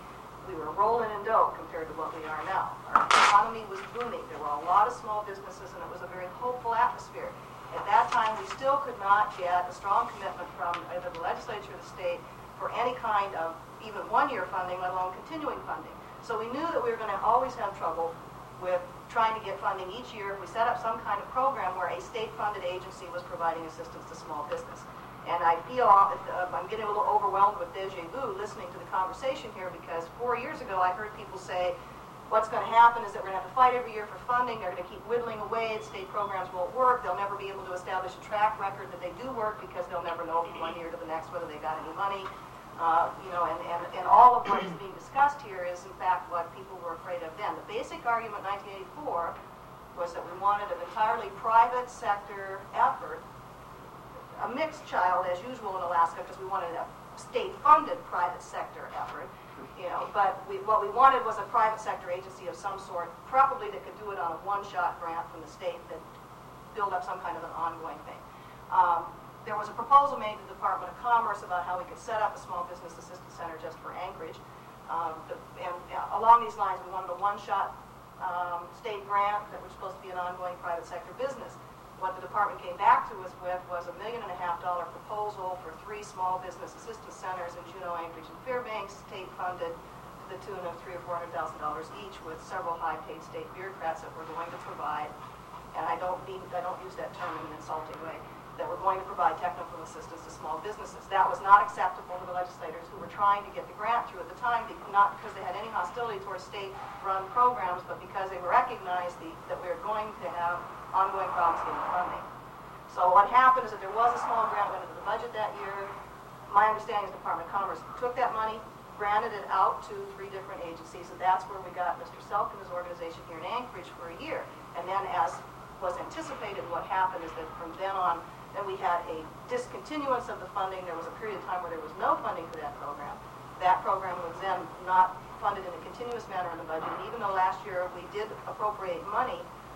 we were rolling in dough compared to what we are now. Our economy was booming. There were a lot of small businesses, and it was a very hopeful atmosphere. At that time, we still could not get a strong commitment from either the legislature or the state for any kind of even one-year funding, let alone continuing funding. So we knew that we were going to always have trouble with trying to get funding each year if we set up some kind of program where a state-funded agency was providing assistance to small business. And I feel I'm getting a little overwhelmed with deja vu listening to the conversation here, because 4 years ago I heard people say, what's going to happen is that we're going to have to fight every year for funding. They're going to keep whittling away. State programs won't work. They'll never be able to establish a track record that they do work, because they'll never know from one year to the next whether they got any money. And all of what is being discussed here is, in fact, what people were afraid of then. The basic argument in 1984 was that we wanted an entirely private sector effort, a mixed child as usual in Alaska, because we wanted a state-funded private sector effort, but what we wanted was a private sector agency of some sort, preferably that could do it on a one-shot grant from the state that build up some kind of an ongoing thing. There was a proposal made to the Department of Commerce about how we could set up a small business assistance center just for Anchorage. And along these lines, we wanted a one-shot state grant that was supposed to be an ongoing private sector business. What the department came back to us with was $1.5 million proposal for 3 small business assistance centers in Juneau, Anchorage, and Fairbanks, state-funded to the tune of $300,000 or $400,000 each, with several high-paid state bureaucrats that were going to provide, and I don't use that term in an insulting way, that were going to provide technical assistance to small businesses. That was not acceptable to the legislators who were trying to get the grant through at the time, not because they had any hostility towards state-run programs, but because they recognized that we were going to have ongoing problems getting funding. So what happened is that there was a small grant went into the budget that year. My understanding is the Department of Commerce took that money, granted it out to 3 different agencies, and that's where we got Mr. Selk and his organization here in Anchorage for a year. And then, as was anticipated, what happened is that from then on, then we had a discontinuance of the funding. There was a period of time where there was no funding for that program. That program was then not funded in a continuous manner in the budget. And even though last year we did appropriate money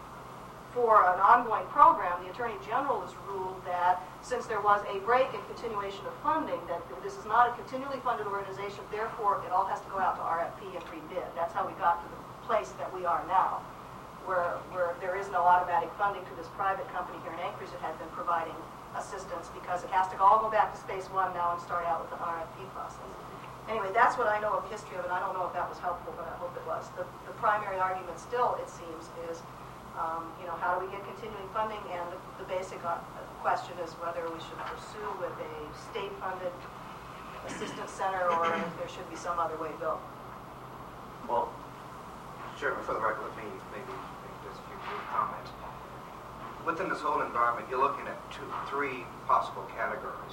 for an ongoing program, the Attorney General has ruled that since there was a break in continuation of funding, that this is not a continually funded organization, therefore it all has to go out to RFP and pre-bid. That's how we got to the place that we are now, where there is no automatic funding to this private company here in Anchorage that had been providing assistance, because it has to all go back to Space One now and start out with an RFP process. Anyway, that's what I know of the history of it. I don't know if that was helpful, but I hope it was. The primary argument still, it seems, is how do we get continuing funding? And the basic question is whether we should pursue with a state-funded assistance center, or if there should be some other way built. Well, Chairman, for the record, let me maybe make just a few brief comments. Within this whole environment, you're looking at 3 possible categories.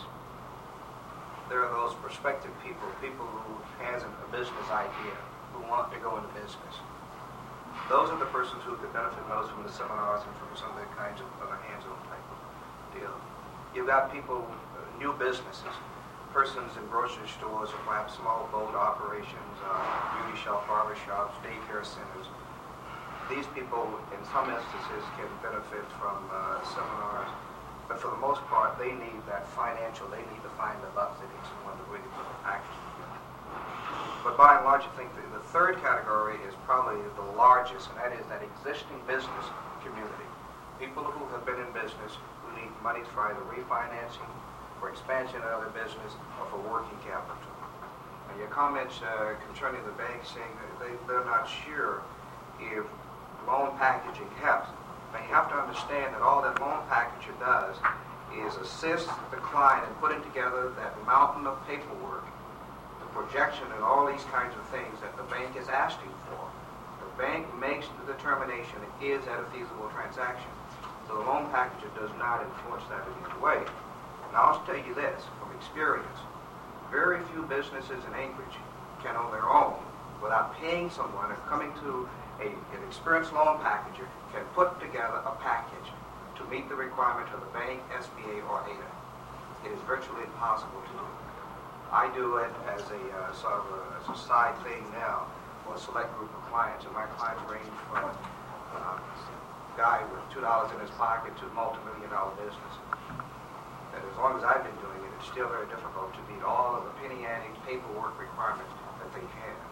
There are those prospective people who has a business idea, who want to go into business. Those are the persons who could benefit most from the seminars and from some of the kinds of hands-on type of deal. You've got people, new businesses, persons in grocery stores, or perhaps small boat operations, beauty shop, barber shops, daycare centers. These people, in some instances, can benefit from seminars, but for the most part, they need that they need to find the bucks that need someone to really put the package together. But by and large, I think the 3rd category is probably the largest, and that is that existing business community. People who have been in business, who need money for either refinancing, for expansion of their business, or for working capital. And your comments concerning the bank saying that they're not sure if loan packaging helps. Now you have to understand that all that loan packager does is assist the client in putting together that mountain of paperwork, the projection and all these kinds of things that the bank is asking for. The bank makes the determination, is that a feasible transaction? So the loan packager does not influence that in any way. And I'll tell you this, from experience, very few businesses in Anchorage can on their own, without paying someone or coming to an experienced loan packager, can put together a package to meet the requirement of the bank, SBA, or ADA. It is virtually impossible to do. I do it as a as a side thing now for a select group of clients, and my clients range from a guy with $2 in his pocket to multi-million-dollar businesses. And as long as I've been doing it, it's still very difficult to meet all of the penny-ante paperwork requirements that they have.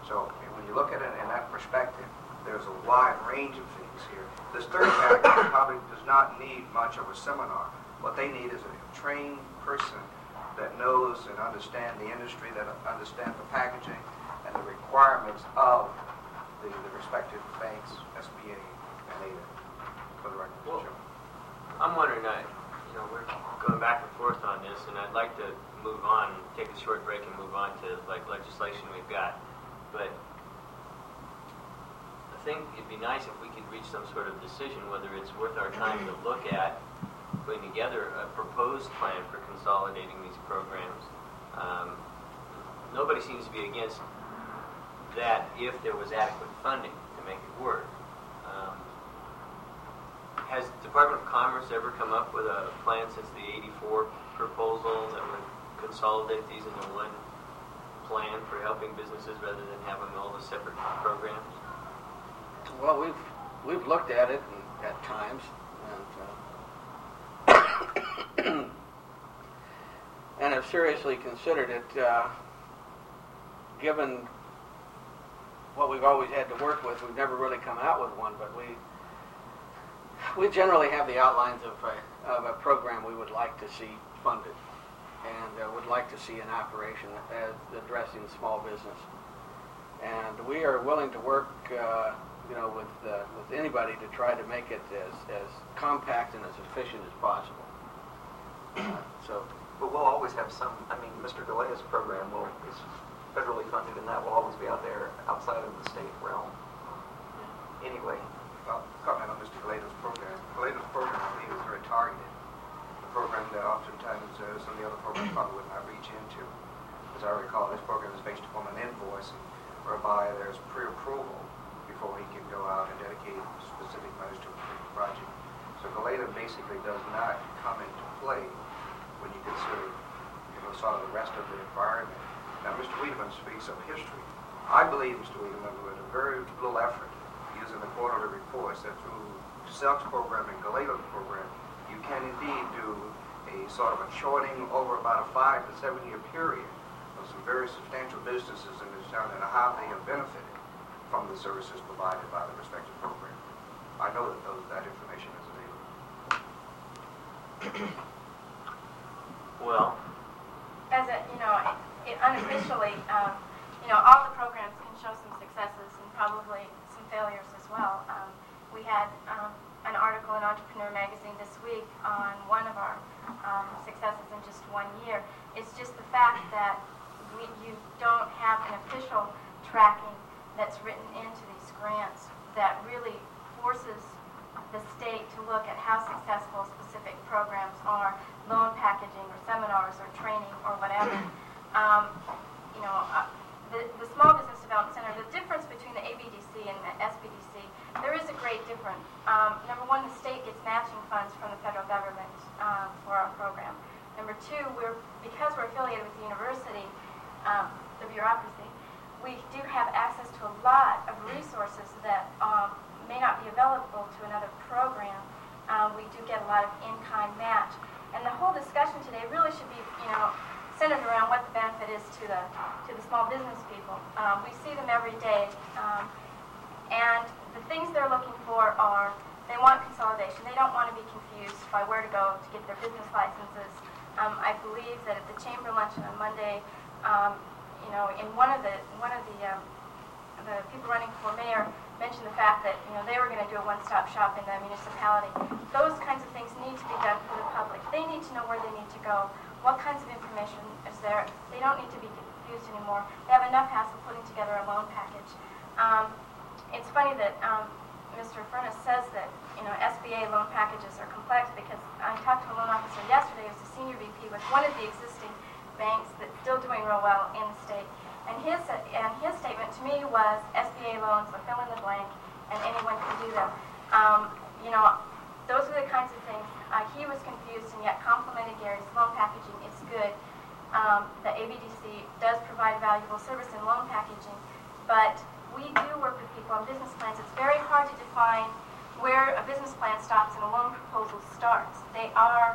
So when you look at it in that perspective, there's a wide range of things here. This third category probably does not need much of a seminar. What they need is a trained person that knows and understands the industry, that understands the packaging and the requirements of the respective banks, SBA and ADA, for the record. Well, I'm wondering, we're going back and forth on this, and I'd like to move on, take a short break and move on to like legislation we've got. But I think it'd be nice if we could reach some sort of decision whether it's worth our time to look at putting together a proposed plan for consolidating these programs. Nobody seems to be against that if there was adequate funding to make it work. Has the Department of Commerce ever come up with a plan since the '84 proposal that would consolidate these into one plan for helping businesses rather than having all the separate programs? Well, we've looked at it at times, and have seriously considered it. Given what we've always had to work with, we've never really come out with one, but we generally have the outlines of a program we would like to see funded, and would like to see in operation as addressing small business. And we are willing to work, with anybody to try to make it as compact and as efficient as possible. But we'll always have some. I mean, Mr. Galea's program is federally funded, and that will always be out there outside of the state realm. Anyway. Well, comment on Mr. Galea's program. Galea's program, I believe, is very targeted. A program that oftentimes some of the other programs probably would not reach into. As I recall, this program is based upon an invoice whereby there's pre-approval before he can go out and dedicate specific monies to a particular project. So Galeta basically does not come into play when you consider, sort of the rest of the environment. Now, Mr. Wiedemann speaks of history. I believe, Mr. Wiedemann, with a very little effort, using the quarterly reports, that through Selk's program and Galeta's program, you can indeed do a sort of a shorting over about a 5 to 7 year period of some very substantial businesses in this town and how they have benefited from the services provided by the respective program. I know that that information is available. Well, as unofficially, all the programs can show some successes and probably some failures as well. We had an article in Entrepreneur Magazine this week on one of our successes in just 1 year. It's just the fact that you don't have an official tracking that's written into these grants that really forces the state to look at how successful specific programs are, loan packaging or seminars or training or whatever. The Small Business Development Center, the difference between the ABDC and the SBDC, there is a great difference. Number one, the state gets matching funds from the federal government for our program. Number two, because we're affiliated with the university, the bureaucracy, we do have access to a lot of resources that may not be available to another program. We do get a lot of in-kind match. And the whole discussion today really should be, centered around what the benefit is to the small business people. We see them every day, and the things they're looking for are, they want consolidation. They don't want to be confused by where to go to get their business licenses. I believe that at the chamber luncheon on Monday, in one of the people running for mayor mentioned the fact that they were going to do a one-stop shop in the municipality. Those kinds of things need to be done for the public. They need to know where they need to go, what kinds of information is there. They don't need to be confused anymore. They have enough hassle putting together a loan package. It's funny that Mr. Furness says that SBA loan packages are complex, because I talked to a loan officer yesterday who's a senior VP with one of the existing banks that's still doing real well in the state. And his statement to me was, SBA loans will fill in the blank, and anyone can do them. Those are the kinds of things. He was confused and yet complimented Gary's loan packaging. It's good. The ABDC does provide valuable service in loan packaging, but we do work with people on business plans. It's very hard to define where a business plan stops and a loan proposal starts. They are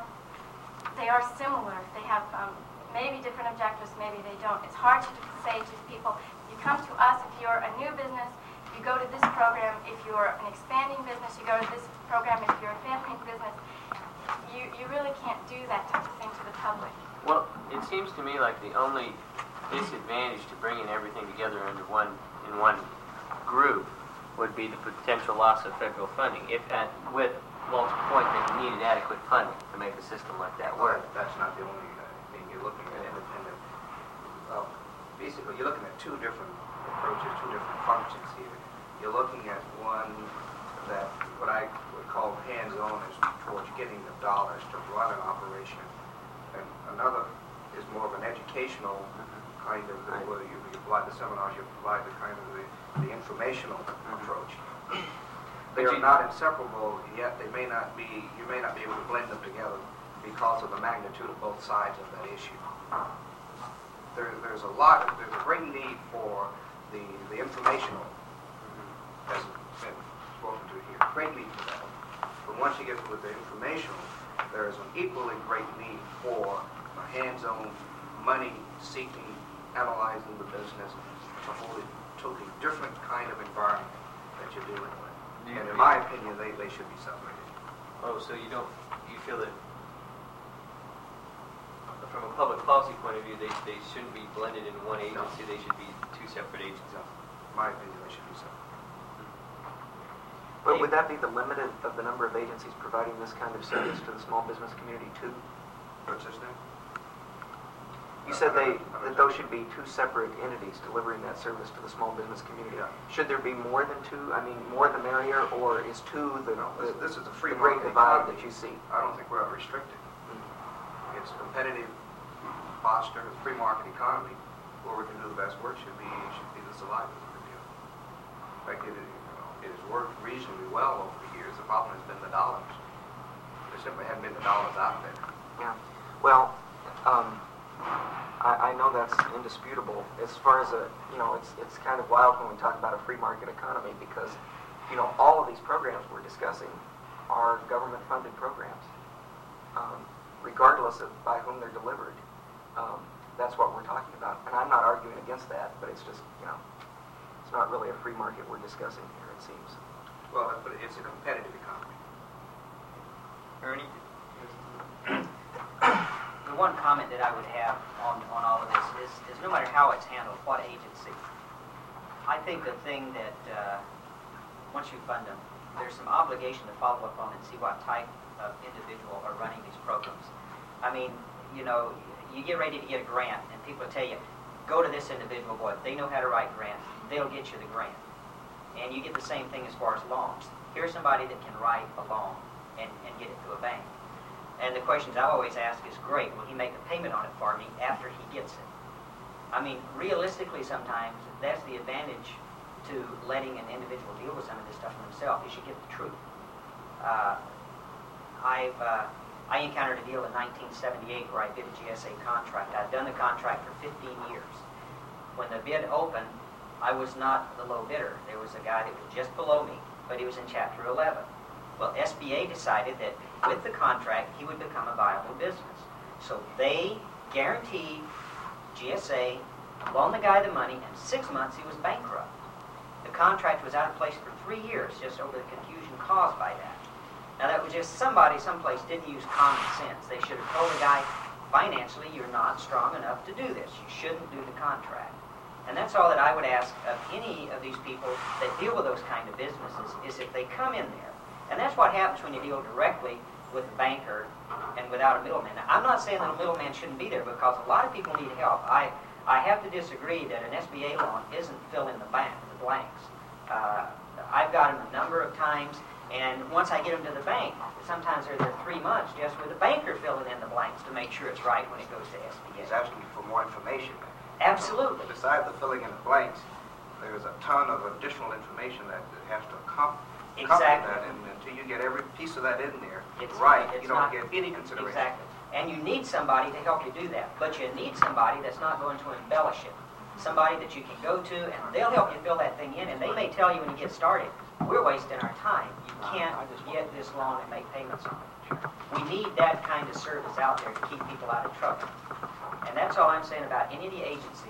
similar. They have maybe different objectives, maybe they don't. It's hard to say to people, You come to us if you're a new business, you go to this program. If you're an expanding business, you go to this program. If you're a family business, you really can't do that type of thing to the public. Well, it seems to me like the only disadvantage to bringing everything together in one group would be the potential loss of federal funding. With Walt's point that you needed adequate funding to make a system like that work. That's not the only thing you're looking at. Independent. Basically, you're looking at two different approaches, two different functions here. You're looking at one that what I would call hands-on is towards getting the dollars to run an operation, and another is more of an educational kind of, where you provide the seminars, you provide the kind of the informational approach. They are not inseparable, yet you may not be able to blend them together because of the magnitude of both sides of that issue. There's a great need for the informational, as has been spoken to here, great need for that. But once you get with the informational, there is an equally great need for a hands-on, money-seeking, analyzing the business, a wholly totally different kind of environment that you're dealing with. And in my opinion, they should be separated. Oh, so you feel that from a public policy point of view, they shouldn't be blended in one agency, they should be two separate agencies? In my opinion, they should be separate. But would that be the limit of the number of agencies providing this kind of service to the small business community too? What's his name? You said that those should be two separate entities delivering that service to the small business community. Yeah. Should there be more than two? I mean, more the merrier, or is two This is a free the great market divide economy. that you see? I don't think we're restricted. It's competitive, foster, it's a free market economy. Where we can do the best work should be the saliva of the deal. In fact, it has worked reasonably well over the years. The problem has been the dollars. There simply haven't been the dollars out there. Yeah. Well, I know that's indisputable. As far as it's kind of wild when we talk about a free market economy because, all of these programs we're discussing are government-funded programs, regardless of by whom they're delivered. That's what we're talking about, and I'm not arguing against that, but it's just, it's not really a free market we're discussing here, it seems. Well, but it's a competitive economy. Ernie? The one comment that I would have on all of this is no matter how it's handled, what agency, I think the thing that once you fund them, there's some obligation to follow up on and see what type of individual are running these programs. I mean, you get ready to get a grant and people tell you, go to this individual, boy, they know how to write grants, they'll get you the grant. And you get the same thing as far as loans. Here's somebody that can write a loan and get it to a bank. And the questions I always ask is, great, will he make a payment on it for me after he gets it? I mean, realistically sometimes, that's the advantage to letting an individual deal with some of this stuff for himself, is you get the truth. I encountered a deal in 1978 where I bid a GSA contract. I'd done the contract for 15 years. When the bid opened, I was not the low bidder. There was a guy that was just below me, but he was in Chapter 11. Well, SBA decided that with the contract, he would become a viable business. So they guaranteed GSA, loaned the guy the money, and 6 months he was bankrupt. The contract was out of place for 3 years just over the confusion caused by that. Now, that was just somebody someplace didn't use common sense. They should have told the guy, financially, you're not strong enough to do this. You shouldn't do the contract. And that's all that I would ask of any of these people that deal with those kind of businesses, is if they come in there. And that's what happens when you deal directly with a banker and without a middleman. Now, I'm not saying that a middleman shouldn't be there, because a lot of people need help. I have to disagree that an SBA loan isn't fill in the blanks. I've got them a number of times, and once I get them to the bank, sometimes they're there 3 months just with the banker filling in the blanks to make sure it's right when it goes to SBA. He's asking for more information. Absolutely. Besides the filling in the blanks, there's a ton of additional information that has to accompany Exactly. that, and until you get every piece of that in there, It's right, not- you don't get any consideration. Exactly. And you need somebody to help you do that. But you need somebody that's not going to embellish it. Somebody that you can go to, and they'll help you fill that thing in, and they may tell you when you get started, we're wasting our time. You can't get this loan and make payments on it. We need that kind of service out there to keep people out of trouble. And that's all I'm saying about any of the agencies,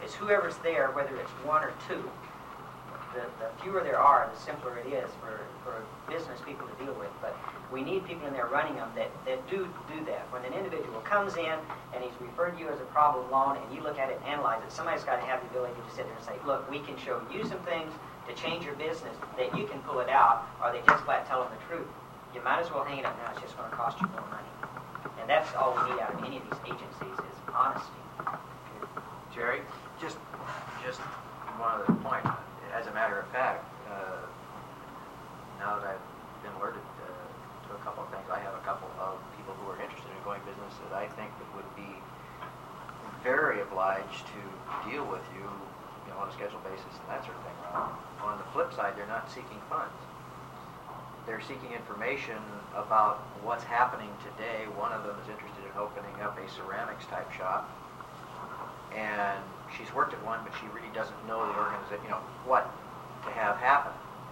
is whoever's there, whether it's one or two, the fewer there are, the simpler it is for business people to deal with. But we need people in there running them that do that. When an individual comes in and he's referred to you as a problem loan and you look at it and analyze it, somebody's got to have the ability to sit there and say, look, we can show you some things to change your business that you can pull it out, or they just flat tell them the truth. You might as well hang it up now. It's just going to cost you more money. And that's all we need out of any of these agencies is honesty. Jerry? Just one other point. As a matter of fact, now that I've been alerted to a couple of things, I have a couple of people who are interested in going business that I think that would be very obliged to deal with you, on a scheduled basis and that sort of thing. On the flip side, they're not seeking funds. They're seeking information about what's happening today. One of them is interested in opening up a ceramics type shop, and she's worked at one, but she really doesn't know the organization, what to have happen.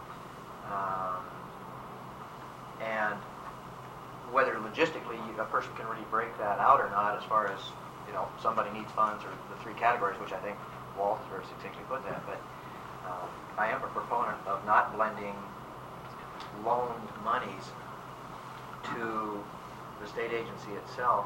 And whether logistically a person can really break that out or not, as far as, somebody needs funds, or the three categories, which I think Walt has very succinctly put that. But I am a proponent of not blending loaned monies to the state agency itself.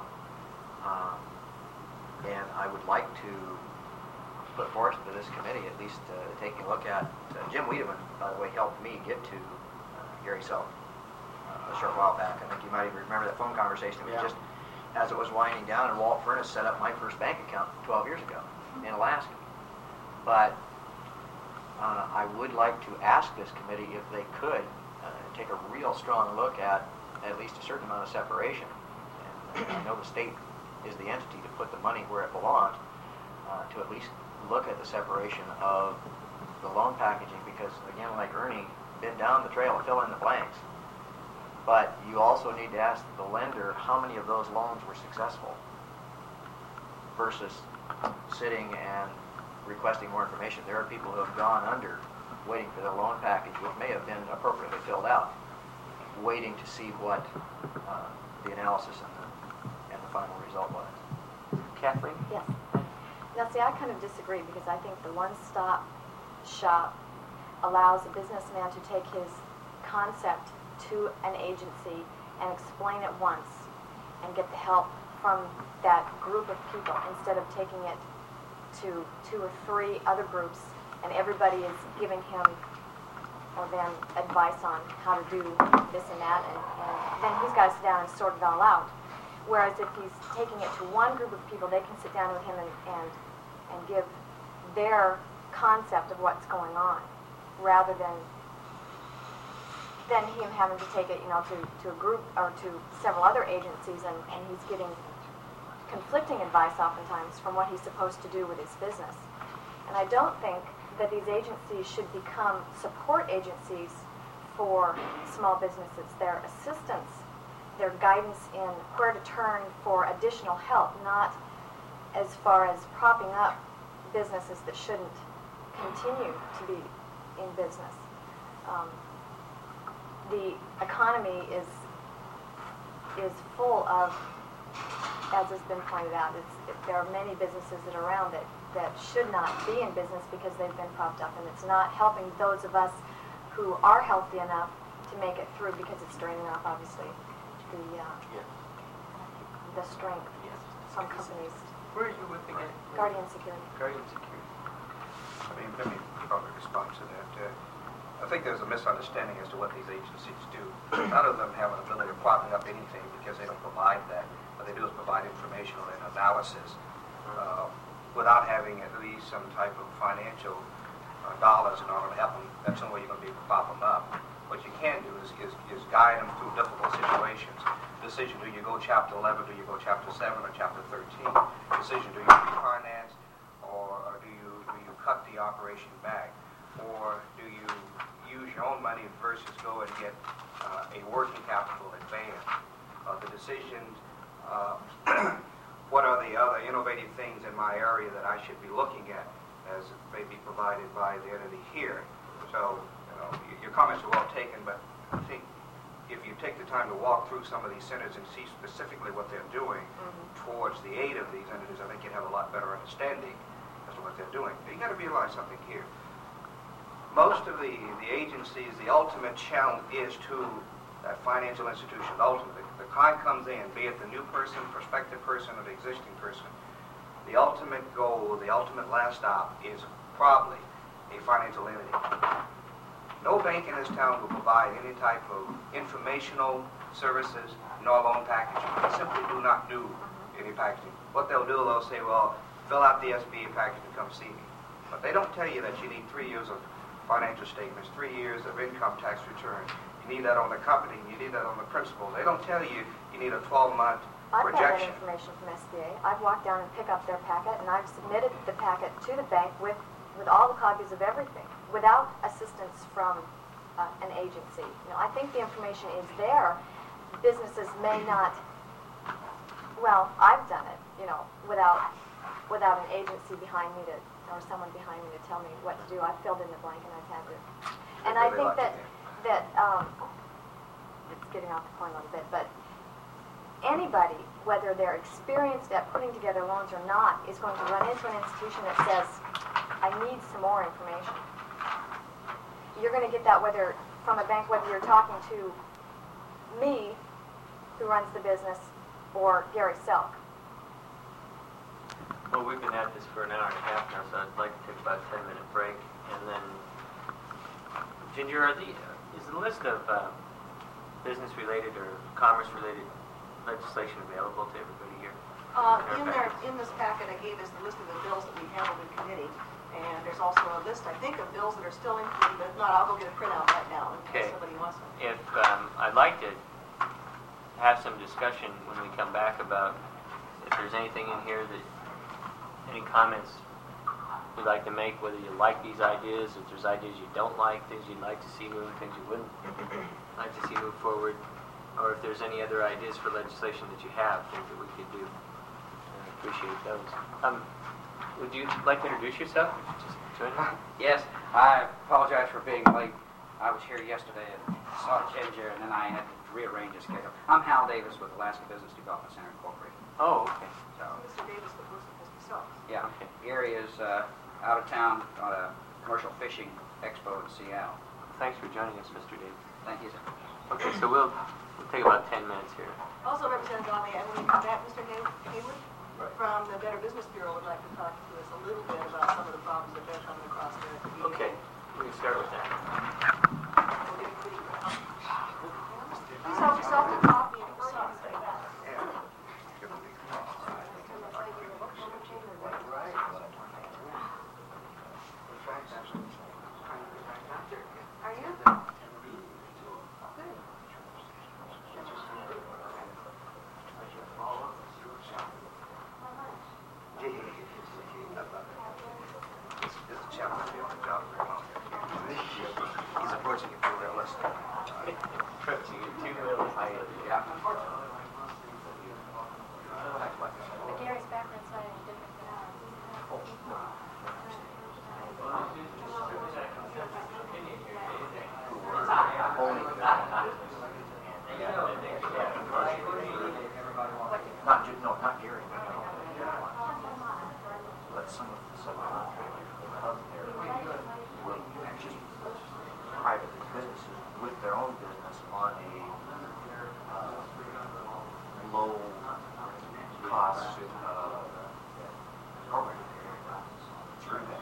And I would like to put forth to this committee at least taking a look at Jim Wiedemann, by the way, helped me get to Gary Self a short while back. I think you might even remember that phone conversation. It was just as it was winding down, and Walt Furnace set up my first bank account 12 years ago in Alaska. But I would like to ask this committee if they could take a real strong look at least a certain amount of separation. And I know the state is the entity to put the money where it belongs, to at least look at the separation of the loan packaging, because, again, like Ernie, been down the trail and fill in the blanks. But you also need to ask the lender how many of those loans were successful versus sitting and requesting more information. There are people who have gone under waiting for their loan package, which may have been appropriately filled out, waiting to see what the analysis and the final result was. Kathleen? Yes. Now, see, I kind of disagree, because I think the one-stop shop allows a businessman to take his concept to an agency and explain it once and get the help from that group of people, instead of taking it to 2 or 3 other groups and everybody is giving him or them advice on how to do this and that, and then he's got to sit down and sort it all out. Whereas if he's taking it to one group of people, they can sit down with him and give their concept of what's going on, rather than him having to take it, to a group or to several other agencies, and he's getting conflicting advice oftentimes from what he's supposed to do with his business. And I don't think that these agencies should become support agencies for small businesses. Their assistance, their guidance in where to turn for additional help, not as far as propping up businesses that shouldn't continue to be in business. The economy is full of, as has been pointed out, there are many businesses that are around that should not be in business because they've been propped up, and it's not helping those of us who are healthy enough to make it through, because it's draining off, obviously, the strength from companies. Where are you with again? Guardian Security. Guardian Security. Let me probably respond to that. I think there's a misunderstanding as to what these agencies do. None of them have an ability of propping up anything because they don't provide that. What they do is provide information or an analysis without having at least some type of financial dollars in order to help them. That's the only way you're going to be able to prop them up. What you can do is guide them through difficult situations. Decision, do you go chapter 11, do you go chapter 7 or chapter 13? Decision, do you refinance, or do you cut the operation back? Or do you use your own money versus go and get a working capital advance? The decisions, what are the other innovative things in my area that I should be looking at as may be provided by the entity here? So, your comments are well taken, but I think if you take the time to walk through some of these centers and see specifically what they're doing towards the aid of these entities, I think you'd have a lot better understanding. as to what they're doing. You got to realize something here. Most of the agencies, the ultimate challenge is to that financial institution. Ultimately, the client comes in, be it the new person, prospective person, or the existing person. The ultimate goal, the ultimate last stop is probably a financial entity. No bank in this town will provide any type of informational services nor loan packaging. They simply do not do any packaging. What they'll do, they'll say, well, fill out the SBA package and come see me. But they don't tell you that you need 3 years of financial statements, 3 years of income tax return. You need that on the company, you need that on the principal. They don't tell you you need a 12-month I've got that projection. information from SBA. I've walked down and picked up their packet, and I've submitted the packet to the bank with all the copies of everything, without assistance from an agency. You know, I think the information is there. Businesses may not. Well, I've done it, you know, without an agency behind me or someone behind me to tell me what to do. I've filled in the blank, and I've had to. And I think that it's getting off the point a little bit, but anybody, whether they're experienced at putting together loans or not, is going to run into an institution that says, I need some more information. You're going to get that from a bank, whether you're talking to me, who runs the business, or Gary Selk. Well, we've been at this for an hour and a half now, so I'd like to take about a 10-minute break. And then, Ginger, is the list of business-related or commerce-related legislation available to everybody here? In this packet I gave is the list of the bills that we handled in committee. And there's also a list, I think, of bills that are still in committee, but if not, I'll go get a printout right now in case somebody wants one. If I'd like to have some discussion when we come back about if there's anything in here that, any comments you'd like to make, whether you like these ideas, if there's ideas you don't like, things you'd like to see move, things you wouldn't like to see move forward, or if there's any other ideas for legislation that you have, things that we could do. I appreciate those. Would you like to introduce yourself? Just join us. Yes, I apologize for being late. I was here yesterday and saw Ginger, and then I had to rearrange the schedule. I'm Hal Davis with Alaska Business Development Center Incorporated. Oh, okay. So, Mr. Davis, the person has himself. Yeah, Okay. Gary is out of town on a commercial fishing expo in Seattle. Thanks for joining us, Mr. Davis. Thank you, sir. Okay, so we'll take about 10 minutes here. Also, Representative Donnelly, and when you come back, Mr. Haywood from the Better Business Bureau would like to talk to us a little bit about some of the problems that they're coming across there. Okay, we can start with that. We'll get a pretty Please help yourself to coffee and croissants. Are you? This gentleman doing the job very well. He's approaching it too realistic. Approaching it too realistic. Yeah. But Gary's background's not any different than ours. Not Gary, but some of the hub there will just private businesses with their own business on a low cost program through that.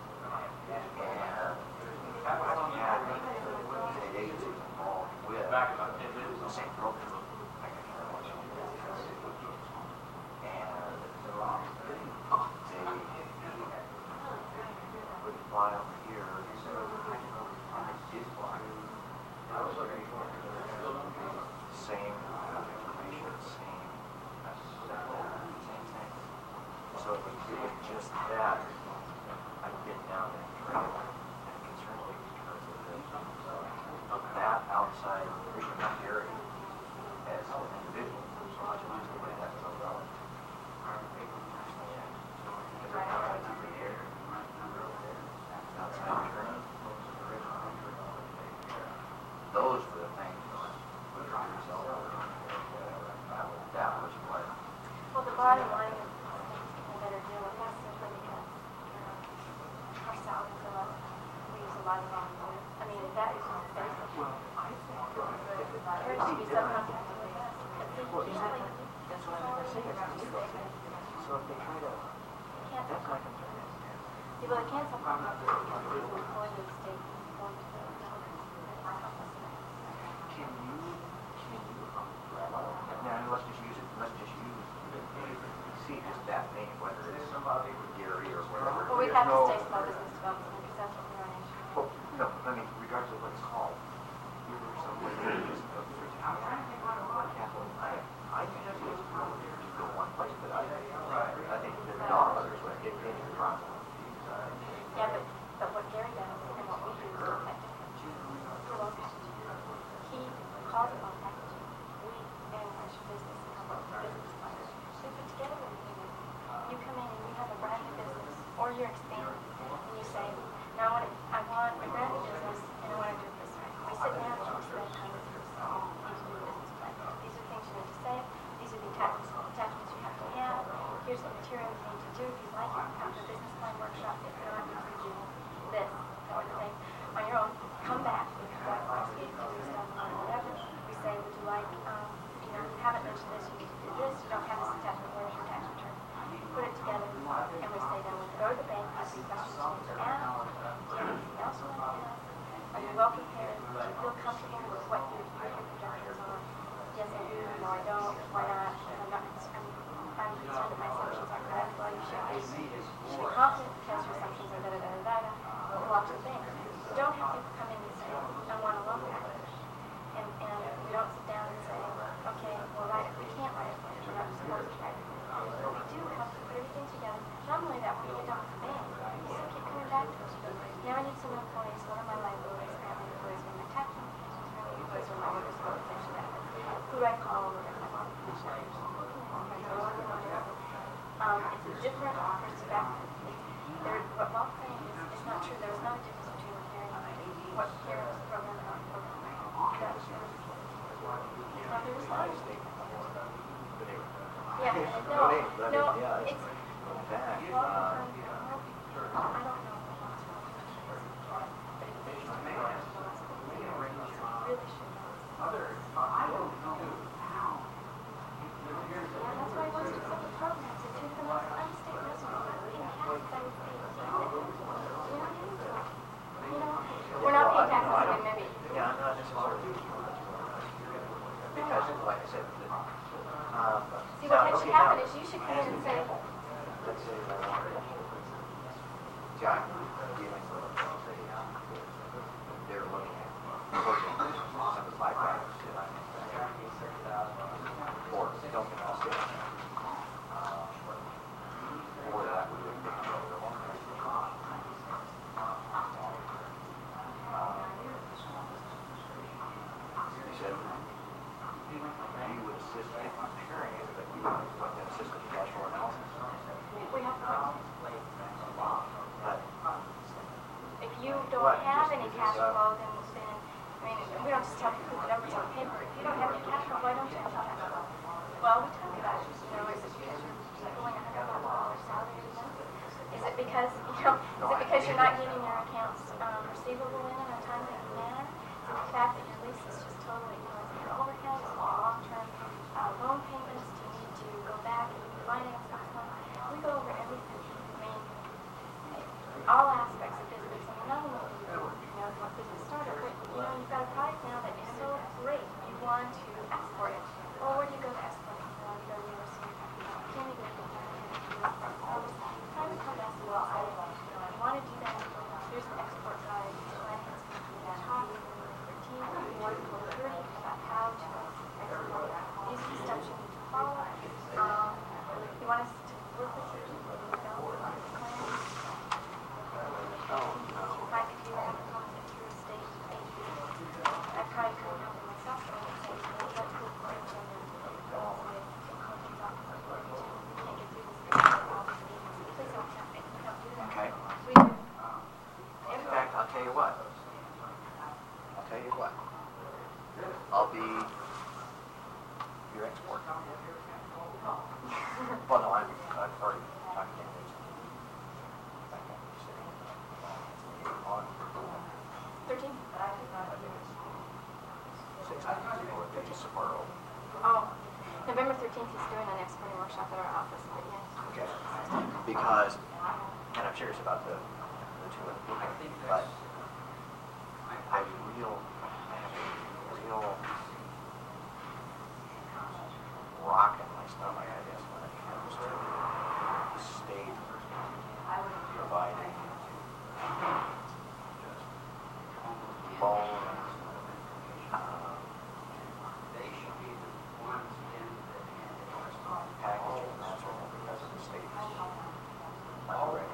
And I've had state agencies involved with the same program. File here, same information, same thing. So if we did just that, I'd get down and train and concern me because of that outside area as an individual. That's so relevant. Those were the things that was what. Well, the bottom line is we better deal with this simply because exactly. That's what I'm saying. So if they try to, that's my concern. Yeah, well, they can't supplement it because it's an employee of the state. Now, let's just use that name, whether it's somebody or Gary or whatever. Well, we have to stay small business development because that's what we're running. Well, no, I mean, regardless of what it's called, you're somewhere that just capital. I think it's probably just go one place, but I think that there are others when it gets the process. Yeah, but what Gary does and what we do is not that different. Hello? He calls it on packaging. We manage business and come up with business plans. We put together everything. You come in and you have a brand new business, or you're expanding, and you say, now I want a brand new business, and I want to do it this way. We sit down and we say, how does this into your business plan? These are things you need to say. These are the attachments you have to have. Here's the material you need to do. If you like it, come to a business plan workshop. If not, you can do this or the thing on your own. Come back. We come back last week, do stuff on whatever. We say, would you like, you haven't mentioned this, you need to do this. You don't have this attachment. Where's your tax return? Put it together, and we say, now we go to the bank, ask you questions you need to ask. Do you have anything else you want to ask? Are you well prepared? Do you feel comfortable with what your projections are? Yes, I do. No, I don't. Why not? I'm concerned that my assumptions are correct. Well, you should be. You should be confident because your assumptions are da-da-da-da-da. You walk to the bank. You don't have people come in and say, I want a loan package. And we don't sit down and say, okay, we'll write it. We can't write it for you. We're not supposed to write it. But we do have to put everything together. Not only that, when we get done with the bank, you still keep coming back to us. Now I need some employees. What are my liabilities? Are my employees with my tax implications? Are my employees with my workers' compensation benefits? Who do I call? What do I want? It's a different perspective. What Bob's saying is not true. There is not a difference between what Karen's program and our program. There is not. Yeah, no, it's... Well, I don't know. That's why he wants to set the programs and treat them as unstable residents. We're not paying taxes again, maybe. Yeah, I'm not necessarily. Because, like I said, see, what should happen is you should come in and say, let's say I want to John dealing with they're looking at some of the byproducts that I manufacture or don't get all good. Or that would be big you said you would assist in comparing it, but you would assist with the cash flow analysis. we have to. But If you don't have any cash flow, then we don't just tell people the numbers on paper. If you don't have any cash flow, why don't you have cash flow? Well, we talk about it. Is it because you're pulling $100,000 salary every month? Is it because you're not getting your accounts receivable in a timely manner? Is it the fact that your lease is just totally your overhead? Is it long-term loan payments? Do you need to go back and refinance this one? We go over everything. All aspects of business. Not only what business started, but you've got a product now that is so great. You want to export it. Well, where do you go to export it? You want to go to university. Can you go to time to come back to well, I want to do that. Here's an export guide. Talk with your team. You want to go 30 about how to export November 13th, he's doing an exporting workshop at our office, but yes. Okay. Because, and I'm serious about the two of them, but I have a real rock in my stomach, I guess, when it comes to the state providing loans, packaging, and that sort of thing, because of the state already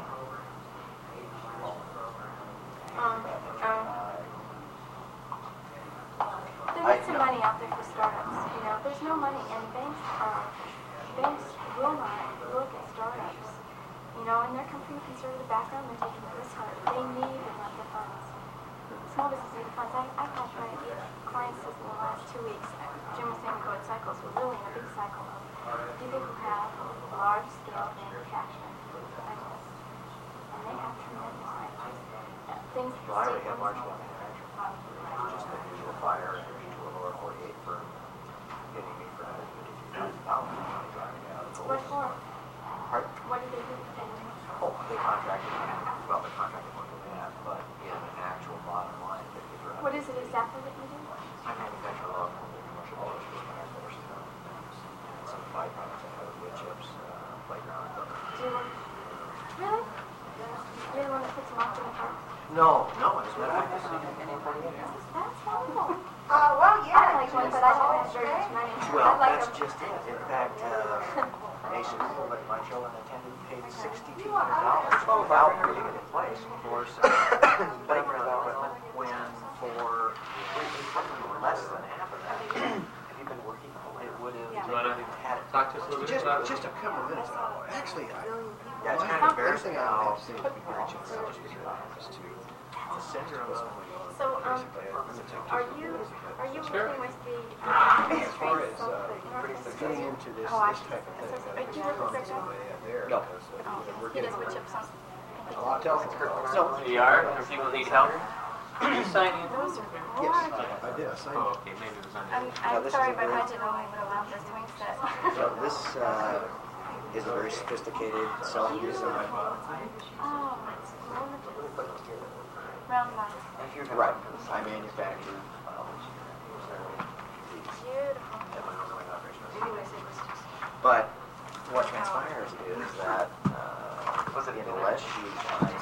There is some money out there for startups. You know, there's no money, and banks will not look at startups. You know, and they're coming from a conservative background. They're taking this hard. They need the funds. Small businesses need the funds. I've had clients in the last 2 weeks. Jim was saying we go at cycles. We're really in a big cycle of people who have large-scale manufacturing cycles, and they have tremendous cycles. Things that Well, I already have large-scale manufacturing. It's just the usual fire energy to a lower 48 firm getting me for $153,000 driving out of the What for? Pardon? What do they do? Oh, they contracted, well, they contracted more than that, but in an actual bottom line, What is it exactly that you do? I manufacture a lot of commercial buildings for Spanish Village Town. Some byproducts I have wood chips, playground equipment. Do you work? Really? You're the one that puts them off in the park? No, it's not. That's horrible. Well, yeah. I like one, but I don't have very much money. Well, I'd like that's them. just it. In fact, Nation School that my children attended paid $6,200 without putting it in place for some playground equipment when for less than half of that, have you been working? It would have had it. Talk to us a little bit about it. Just a couple of minutes. Actually, Yeah, it's my kind of embarrassing thing I how have seen the center of this point. So, are you working with the as far as Northwest? getting into this Oh, I type of thing. do you work with Greg Beck? No. Oh, he does wood chips on. I'll tell them. So, You are? Or people need help? Sign in. Those are Yes, gorgeous. I did. I signed Oh, it. okay, maybe it was on I'm Now, this sorry, is a my very- budget only would allow for swing set. So this is a very sophisticated self-design. Oh, it's wonderful. Round line. Right. I manufacture Beautiful. but what transpires is that unless you